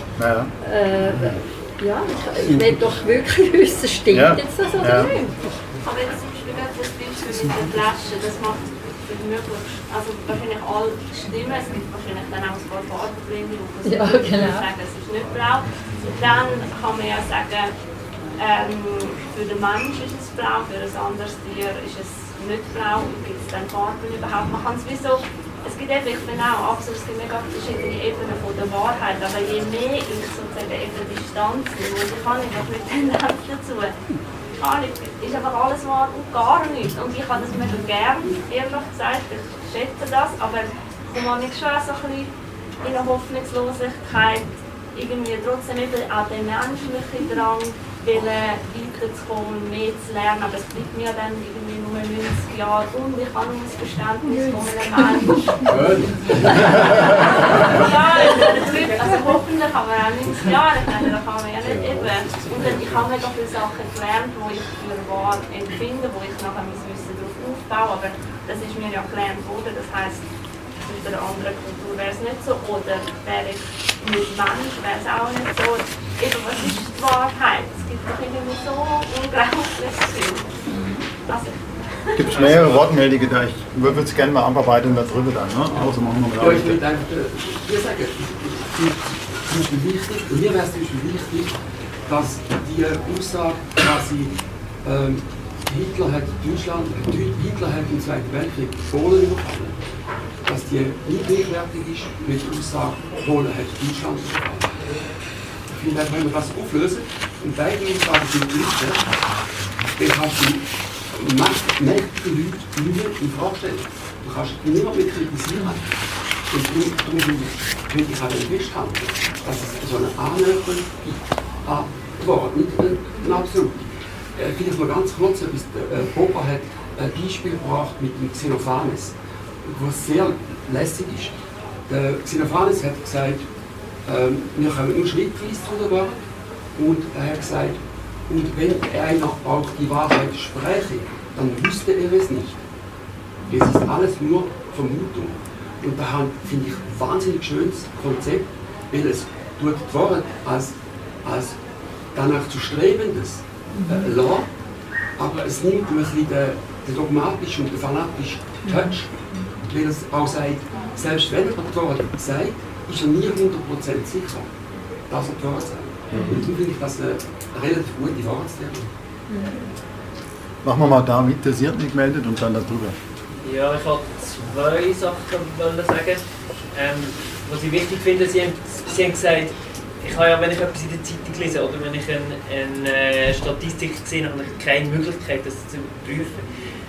ich will doch wirklich wissen, stimmt jetzt das oder nicht? Aber jetzt zum Beispiel das Beispiel mit der Flasche, das macht möglichst, also wahrscheinlich alle Stimmen, es gibt wahrscheinlich dann auch ein paar Farbenblinde, die sagen, es ist nicht blau. Und dann kann man ja sagen, für den Mensch ist es blau, für ein anderes Tier ist es nicht blau, gibt es dann Farben überhaupt. Man kann es wieso, es gibt eben, ich bin auch absolut, es gibt mega verschiedene Ebenen von der Wahrheit, aber je mehr ich sozusagen eben Distanz nehme, und ich habe nicht noch mit Tendenz dazu, ist einfach alles wahr und gar nichts. Und ich habe das mega gern, ehrlich gesagt, ich schätze das, aber ich komme schon so ein bisschen in eine Hoffnungslosigkeit, irgendwie trotzdem eben auch den menschlichen Drang, weiterzukommen, mehr zu lernen, aber es bleibt mir dann irgendwie nur 90 Jahre und ich habe nur das Verständnis von einem Menschen. Ja, also hoffentlich haben wir auch 90 Jahre, ich meine, da kann man ja nicht eben. Und ich habe mega viele Sachen gelernt, die ich für wahr empfinde, wo ich nachher mein Wissen darauf aufbaue, aber das ist mir ja gelernt worden, das heisst, in einer anderen Kultur wäre es nicht so, oder wäre ich nicht Mensch, wäre es auch nicht so. Eben, was ist die Wahrheit? Es gibt doch irgendwie so unglaublich viel. Also, gibt es mehrere Wortmeldungen da? Ich würde es gerne mal abarbeiten darüber dann, ne? Also machen wir mal. Ja, ich würde einfach hier sagen, zum Beispiel wichtig, und mir wäre es zum Beispiel wichtig, dass die Aussage quasi Hitler hat im Zweiten Weltkrieg Polen überfallen, dass die nicht gleichwertig ist mit der Aussage, Polen hat Deutschland überfallen. Ich finde, wenn wir das auflösen und beide Aussagen sind gleich, dann kannst du mächtige Leute nicht in Frage stellen. Du kannst niemanden mehr kritisieren. Und darum würde ich auch festhalten, dass es so eine Annäherung gibt an die Wahrheit, nicht eine absolute. Vielleicht mal ganz kurz etwas. Popper hat ein Beispiel gebracht mit dem Xenophanes, was sehr lässig ist. Der Xenophanes hat gesagt, wir können nur schrittweise zu der Wahrheit. Und er hat gesagt, und wenn einer auch die Wahrheit spräche, dann wüsste er es nicht. Es ist alles nur Vermutung. Und da finde ich ein wahnsinnig schönes Konzept, weil es tut die Wahrheit als danach zu strebendes lassen, aber es nimmt ein bisschen den dogmatischen und den fanatischen Touch, weil es auch sagt, selbst wenn er die Wahrheit sagt, ist er nie 100% sicher, dass er die Wahrheit sagt. Und darum finde ich das eine relativ gute Wahrheitstheorie. Machen wir mal David, der sich nicht gemeldet und dann darüber. Ja, ich wollte zwei Sachen sagen. Was ich wichtig finde, Sie haben gesagt, ich habe ja, wenn ich etwas in der Zeitung lese oder wenn ich eine Statistik sehe, habe ich keine Möglichkeit, das zu überprüfen.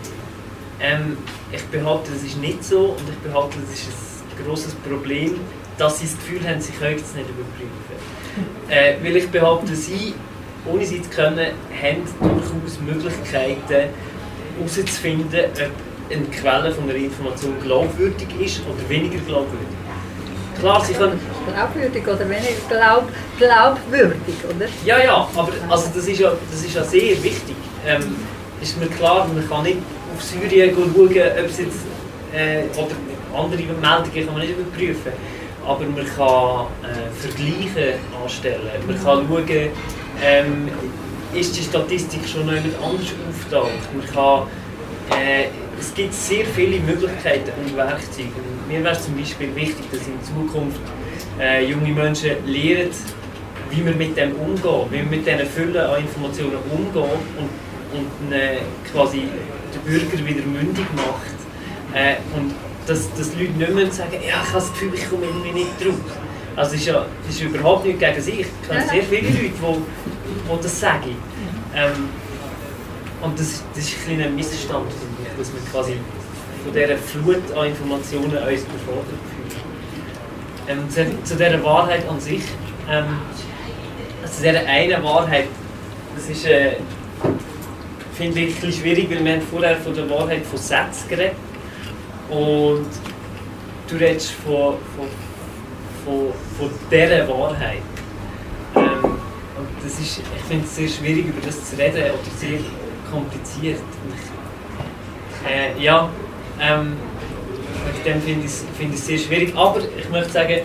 Ich behaupte, das ist nicht so und ich behaupte, das ist ein grosses Problem, dass Sie das Gefühl haben, Sie können es nicht überprüfen. Weil ich behaupte, Sie, ohne Sie zu können, haben durchaus Möglichkeiten herauszufinden, ob eine Quelle von einer Information glaubwürdig ist oder weniger glaubwürdig. Klar, Sie können... Glaubwürdig oder weniger glaubwürdig, oder? Ja, ja, aber also das ist ja sehr wichtig. Ist mir klar, man kann nicht auf Syrien schauen, ob es jetzt... oder andere Meldungen kann man nicht überprüfen. Aber man kann Vergleiche anstellen. Man kann schauen, ist die Statistik schon noch jemand anders auftaucht. Es gibt sehr viele Möglichkeiten und Werkzeuge. Mir wäre es zum Beispiel wichtig, dass in Zukunft junge Menschen lernen, wie man mit dem umgeht, wie man mit diesen Füllen an Informationen umgeht und quasi den Bürger wieder mündig macht. Und dass die Leute nicht mehr sagen, ja, ich habe das Gefühl, ich komme irgendwie nicht drauf. Also es ist überhaupt nicht gegen sich. Ich kenne sehr viele Leute, die das sagen. Und das ist ein kleiner Missstand, dass wir quasi von dieser Flut an Informationen uns überfordert fühlen. Zu dieser Wahrheit an sich, also dieser eine Wahrheit, das ist, finde ich, ein bisschen schwierig, weil wir haben vorher von der Wahrheit von Sätzen geredet und du redest von dieser Wahrheit. Und das ist, ich finde es sehr schwierig, über das zu reden oder sehr kompliziert. Mit dem finde ich es sehr schwierig. Aber ich möchte sagen,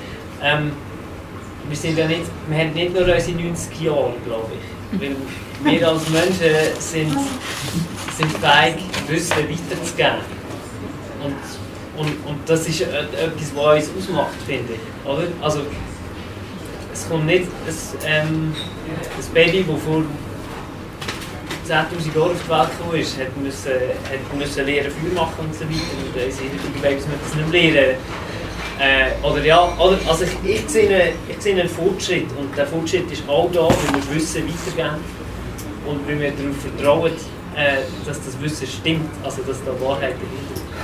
wir haben nicht nur unsere 90 Jahre, glaube ich. Weil wir als Menschen sind fähig, Wissen weiterzugeben. Und das ist etwas, was uns ausmacht, finde ich. Oder? Also, es kommt nicht ein Baby, das vor 10'000 Jahren auf die Welt gekommen ist, hat müssen lernen, Feuer machen und so weiter. Und unsere heutigen Babys müssen das nicht lernen. Also ich sehe einen Fortschritt. Und der Fortschritt ist auch da, weil wir Wissen weitergeben. Und weil wir darauf vertrauen, dass das Wissen stimmt, also dass da Wahrheit dahinter ist.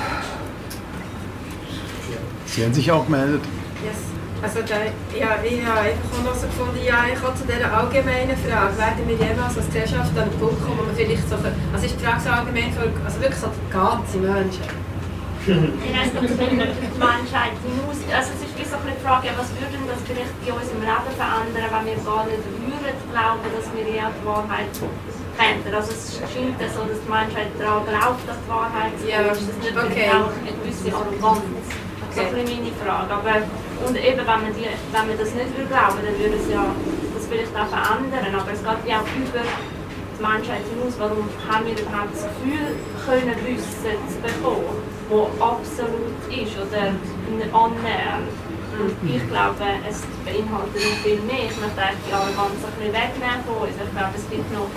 Sie haben sich auch gemeldet. Yes. Also ich habe einfach noch so gefunden, ich habe zu dieser allgemeinen Frage, werden wir jemals als Gesellschaft an den Punkt kommen, wo man vielleicht so, also ist die Frage so allgemein für, also wirklich so die ganze Menschen? Ich weiß nicht, wenn man die Menschheit hinaus, also es ist wie so eine Frage, was würde das vielleicht in unserem Leben verändern, wenn wir gar nicht würden glauben, dass wir die Wahrheit kennen. Also es scheint so, dass die Menschheit daran glaubt, dass die Wahrheit so ist, das nicht auch eine gewisse Arroganz. Das ist meine Frage. Aber, und eben, wenn wir das nicht glauben, dann würde es ja das vielleicht auch verändern. Aber es geht ja auch über die Menschheit hinaus. Warum haben wir überhaupt das Gefühl, können Wissen zu bekommen, das absolut ist oder annähernd? Und ich glaube, es beinhaltet noch viel mehr. Ich möchte eigentlich die Arroganz ein bisschen wegnehmen von uns. Ich glaube, es gibt noch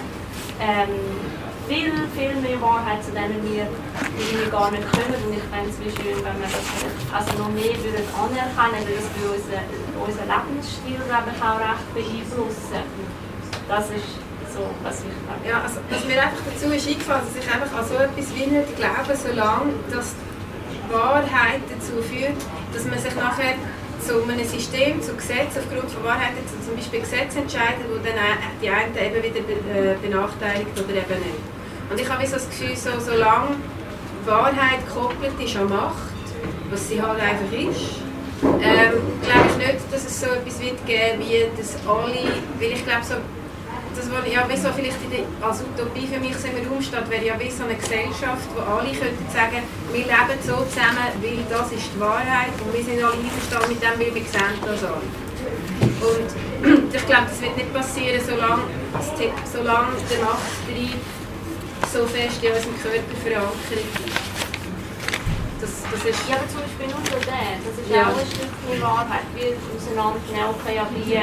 viel mehr Wahrheit, zu denen wir gar nicht können. Und ich fände es schön, wenn wir das also noch mehr würden anerkennen, weil das für unseren Lebensstil, glaube ich, auch recht beeinflussen. Das ist so, was ich glaube. Ja, also, was mir einfach dazu ist eingefallen, dass ich einfach an so etwas wie nicht glaube, solange dass Wahrheit dazu führt, dass man sich nachher zu einem System, zu Gesetzen, aufgrund von Wahrheiten, zum Beispiel Gesetze entscheiden, wo dann die einen eben wieder benachteiligt oder eben nicht. Und ich habe so das Gefühl, solange Wahrheit gekoppelt ist an Macht, was sie halt einfach ist, glaube ich nicht, dass es so etwas wird geben, wie das alle, weil ich glaube so, das war ja wie so vielleicht als Utopie für mich so im Raum steht, wäre ja wie so eine Gesellschaft, wo alle könnten sagen, wir leben so zusammen, weil das ist die Wahrheit und wir sind alle einverstanden mit dem, weil wir sehen das an. Und ich glaube, das wird nicht passieren, solange der Machttrieb so fest in unserem Körper verankert ist. Das ist ja, aber zum Beispiel nur so das ist ja auch ein Stück Wahrheit, wir auseinandernehmen ja wie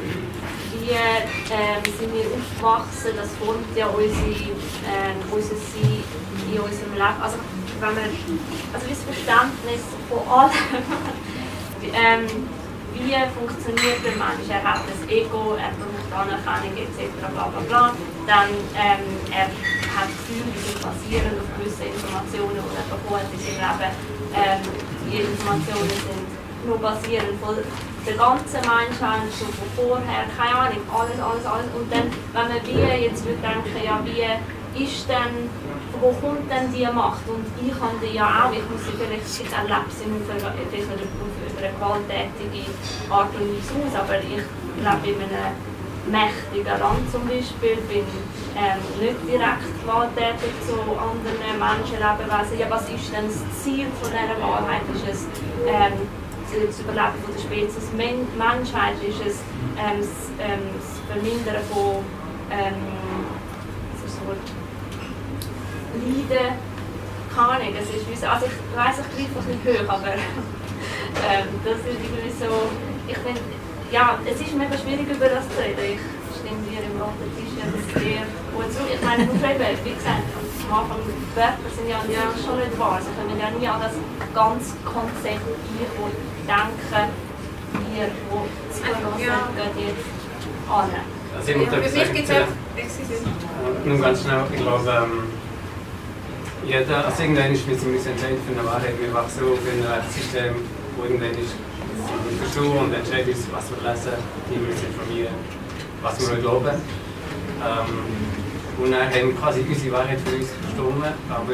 sind wir aufgewachsen, das formt ja unser Sein in unserem Leben. Also, wenn wir, also das Verständnis von allem, wie funktioniert der Mensch, er hat das Ego, er braucht Anerkennung etc. Bla bla bla. Dann er hat Gefühle, die sind basierend auf gewissen Informationen, die er bekommt in seinem Leben. Die Informationen sind nur basierend von der ganzen Menschheit, schon von vorher, keine Ahnung, alles. Und dann, wenn man jetzt denken, ja, wie ist denn, wo kommt denn die Macht? Und ich kann die ja auch, ich muss sie vielleicht erleben sie auf eine gewalttätige Art und Weise aus, aber ich lebe in einem mächtigen Land zum Beispiel, bin nicht direkt gewalttätig zu anderen Menschen, Lebewesen. Ja, was ist denn das Ziel von dieser Wahrheit? Ist es das Überleben von der Spezies Menschheit, ist es das Vermindern von aber Leiden kann ich nicht. Das ist wie so, also ich weiss, ich greife ein bisschen hoch, aber das ist irgendwie so, ich finde, ja, es ist mega schwierig über das zu reden. Ich stimme dir im roten T-Shirt sehr gut zu. Ich meine, nur eben, wie gesagt, am Anfang Wörter sind ja schon nicht wahr. Sie können ja nie an das ganze Konzept denken, wir, wo zulassen, gehen jetzt an. Also ich muss etwas sagen, nur ganz schnell, ich glaube, jeder, also irgendwann müssen wir uns entscheiden für eine Wahrheit. Wir wachsen auf in einem System, wo irgendwann ist, wir verstehen und entscheiden uns, was wir lesen, wie wir uns informieren, was wir glauben. Und dann haben wir quasi unsere Wahrheit für uns bestimmt, aber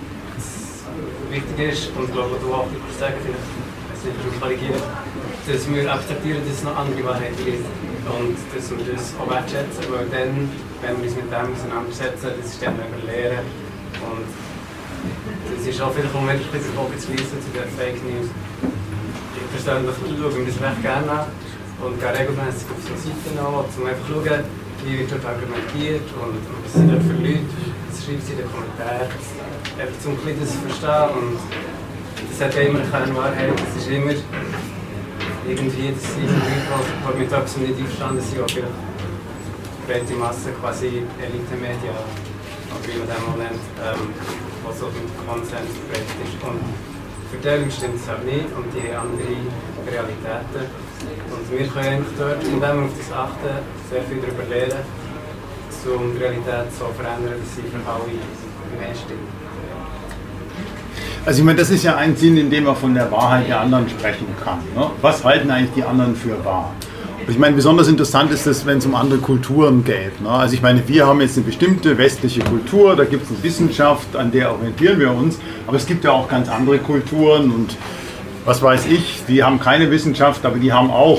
wichtig ist, und ich glaube, du auch sagen, vielleicht, ich weiß nicht, ob ich korrigiere, dass wir akzeptieren, dass es noch andere Wahrheiten gibt und dass wir das auch wertschätzen, weil dann, wenn wir uns mit dem auseinandersetzen, das ist dann, wenn wir lernen. Und das ist auch vielleicht, um wieder ein bisschen Bogen zu schließen zu den Fake News. Ich persönlich schaue mir das recht gerne an und gehe regelmäßig auf so Seiten an, um einfach zu schauen, wie wird dort argumentiert und was sind dort für Leute, was schreiben sie in den Kommentaren, einfach zum ein bisschen das verstehen. Und das hat ja immer keine Wahrheit, das ist immer irgendwie, dass Leute mit etwas nicht einverstanden sind, oder breite Masse, quasi Elite-Media, oder wie man das mal nennt, was so mit Konsens geprägt ist. Und für die stimmt es halt nicht und die haben andere Realitäten. Und wir können eigentlich dort, indem wir auf das achten, sehr viel darüber lernen, um die Realität so zu verändern, dass sie für alle mehr stimmt. Also ich meine, das ist ja ein Sinn, in dem man von der Wahrheit der anderen sprechen kann. Ne? Was halten eigentlich die anderen für wahr? Ich meine, besonders interessant ist es, wenn es um andere Kulturen geht. Ne? Also ich meine, wir haben jetzt eine bestimmte westliche Kultur, da gibt es eine Wissenschaft, an der orientieren wir uns, aber es gibt ja auch ganz andere Kulturen und was weiß ich, die haben keine Wissenschaft, aber die haben auch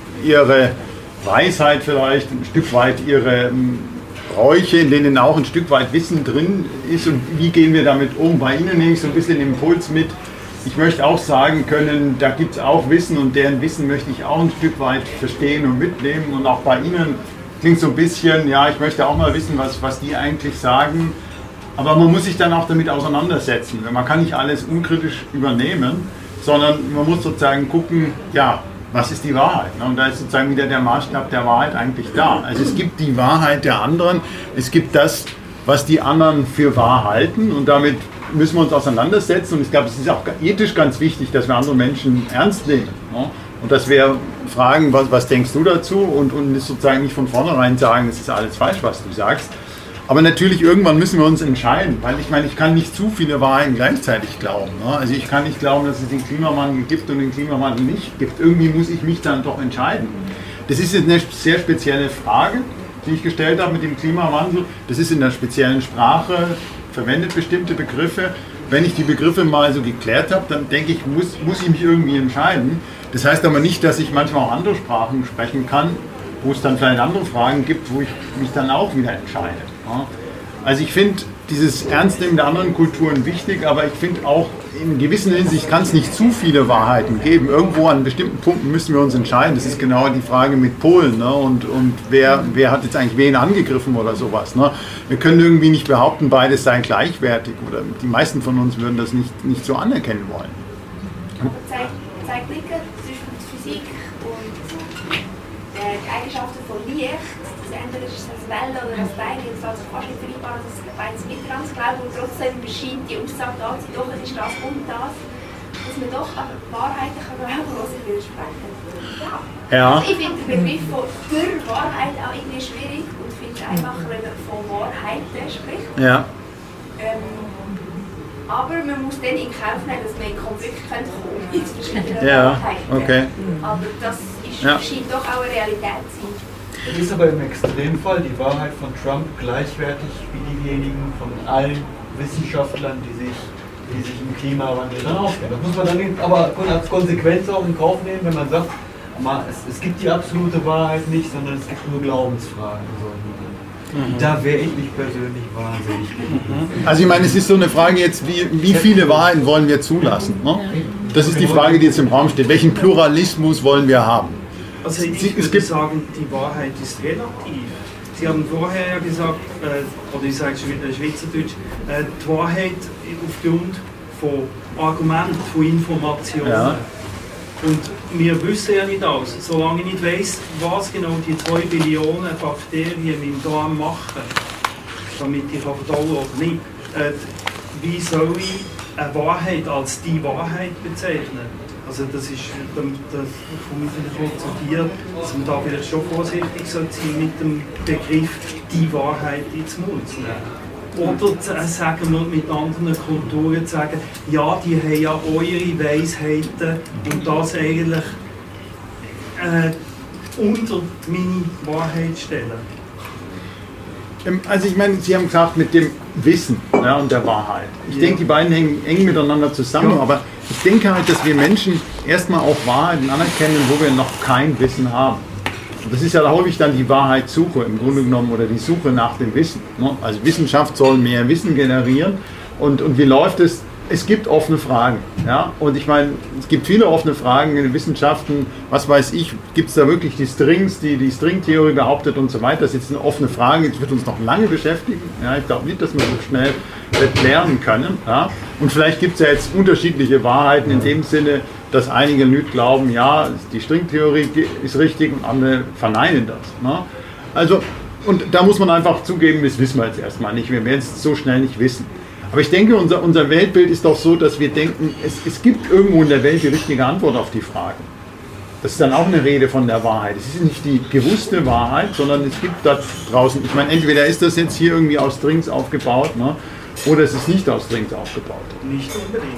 ihre Weisheit vielleicht, ein Stück weit ihre Bräuche, in denen auch ein Stück weit Wissen drin ist und wie gehen wir damit um. Bei Ihnen nehme ich so ein bisschen den Impuls mit. Ich möchte auch sagen können, da gibt es auch Wissen und deren Wissen möchte ich auch ein Stück weit verstehen und mitnehmen. Und auch bei Ihnen klingt so ein bisschen, ja, ich möchte auch mal wissen, was die eigentlich sagen. Aber man muss sich dann auch damit auseinandersetzen. Man kann nicht alles unkritisch übernehmen, sondern man muss sozusagen gucken, ja, was ist die Wahrheit? Und da ist sozusagen wieder der Maßstab der Wahrheit eigentlich da. Also es gibt die Wahrheit der anderen, es gibt das, was die anderen für wahr halten und damit müssen wir uns auseinandersetzen und ich glaube, es ist auch ethisch ganz wichtig, dass wir andere Menschen ernst nehmen. Und dass wir fragen, was denkst du dazu und sozusagen nicht von vornherein sagen, es ist alles falsch, was du sagst. Aber natürlich, irgendwann müssen wir uns entscheiden, weil ich meine, ich kann nicht zu viele Wahrheiten gleichzeitig glauben. Also ich kann nicht glauben, dass es den Klimawandel gibt und den Klimawandel nicht gibt. Irgendwie muss ich mich dann doch entscheiden. Das ist jetzt eine sehr spezielle Frage, die ich gestellt habe mit dem Klimawandel. Das ist in der speziellen Sprache, verwendet bestimmte Begriffe. Wenn ich die Begriffe mal so geklärt habe, dann denke ich, muss ich mich irgendwie entscheiden. Das heißt aber nicht, dass ich manchmal auch andere Sprachen sprechen kann, wo es dann vielleicht andere Fragen gibt, wo ich mich dann auch wieder entscheide. Also ich finde dieses Ernstnehmen der anderen Kulturen wichtig, aber ich finde auch in gewisser Hinsicht kann es nicht zu viele Wahrheiten geben. Irgendwo an bestimmten Punkten müssen wir uns entscheiden. Das ist genau die Frage mit Polen, ne? und wer hat jetzt eigentlich wen angegriffen oder sowas. Ne? Wir können irgendwie nicht behaupten, beides sei gleichwertig oder die meisten von uns würden das nicht so anerkennen wollen. Aber zeigt Blicke zwischen Physik und die Eigenschaften von Licht, das andere ist das Wellen oder das Bein, jetzt also fast nicht vereinbar, dass beides miteinander glauben und trotzdem scheint die Aussage da zu sein, doch es ist das und das, dass man doch an Wahrheiten kann glauben, die sich widersprechen. Ja. Also ich finde den Begriff von der Wahrheit auch irgendwie schwierig und finde es einfacher, wenn man von Wahrheiten spricht. Ja. Aber man muss dann in Kauf nehmen, dass man in Konflikt kommen könnte mit verschiedenen Wahrheiten. Okay. Aber das scheint doch auch eine Realität zu sein. Es ist aber im Extremfall die Wahrheit von Trump gleichwertig wie diejenigen von allen Wissenschaftlern, die sich im Klimawandel dann auskennen. Das muss man dann aber als Konsequenz auch in Kauf nehmen, wenn man sagt, es gibt die absolute Wahrheit nicht, sondern es gibt nur Glaubensfragen. Da wäre ich mich persönlich wahnsinnig gegen. Also ich meine, es ist so eine Frage jetzt, wie viele Wahrheiten wollen wir zulassen? Ne? Das ist die Frage, die jetzt im Raum steht. Welchen Pluralismus wollen wir haben? Also ich würde sagen, die Wahrheit ist relativ. Sie haben vorher ja gesagt, oder ich sage es schon wieder in Schweizerdeutsch, die Wahrheit aufgrund von Argumenten, von Informationen. Ja. Und wir wissen ja nicht alles. Solange ich nicht weiss, was genau die 2 Billionen Bakterien in meinem Darm machen, damit ich verdauen oder nicht, wie soll ich eine Wahrheit als die Wahrheit bezeichnen? Also das ist, da komme ich vielleicht auch zu dir, dass man da vielleicht schon vorsichtig sein mit dem Begriff die Wahrheit ins Mund zu nehmen. Oder sagen wir mit anderen Kulturen, zu sagen, ja, die haben ja eure Weisheiten und das eigentlich unter meine Wahrheit stellen. Also ich meine, Sie haben gesagt, mit dem Wissen, ja, und der Wahrheit. Ich denke, die beiden hängen eng miteinander zusammen, aber ich denke halt, dass wir Menschen erstmal auch Wahrheiten anerkennen, wo wir noch kein Wissen haben. Und das ist ja häufig dann die Wahrheitssuche im Grunde genommen oder die Suche nach dem Wissen. Ne? Also Wissenschaft soll mehr Wissen generieren und wie läuft es? Es gibt offene Fragen. Ja? Und ich meine, es gibt viele offene Fragen in den Wissenschaften. Was weiß ich, gibt es da wirklich die Strings, die Stringtheorie behauptet und so weiter? Das ist jetzt eine offene Frage, das wird uns noch lange beschäftigen. Ja? Ich glaube nicht, dass wir so schnell lernen können. Ja? Und vielleicht gibt es ja jetzt unterschiedliche Wahrheiten in dem Sinne, dass einige Leute glauben, ja, die Stringtheorie ist richtig und andere verneinen das. Ne? Also, und da muss man einfach zugeben, das wissen wir jetzt erstmal nicht. Wir werden es so schnell nicht wissen. Aber ich denke, unser Weltbild ist doch so, dass wir denken, es gibt irgendwo in der Welt die richtige Antwort auf die Fragen. Das ist dann auch eine Rede von der Wahrheit. Es ist nicht die gewusste Wahrheit, sondern es gibt da draußen, ich meine, entweder ist das jetzt hier irgendwie aus Strings aufgebaut, ne, oder es ist nicht aus Strings aufgebaut. Nicht unbedingt.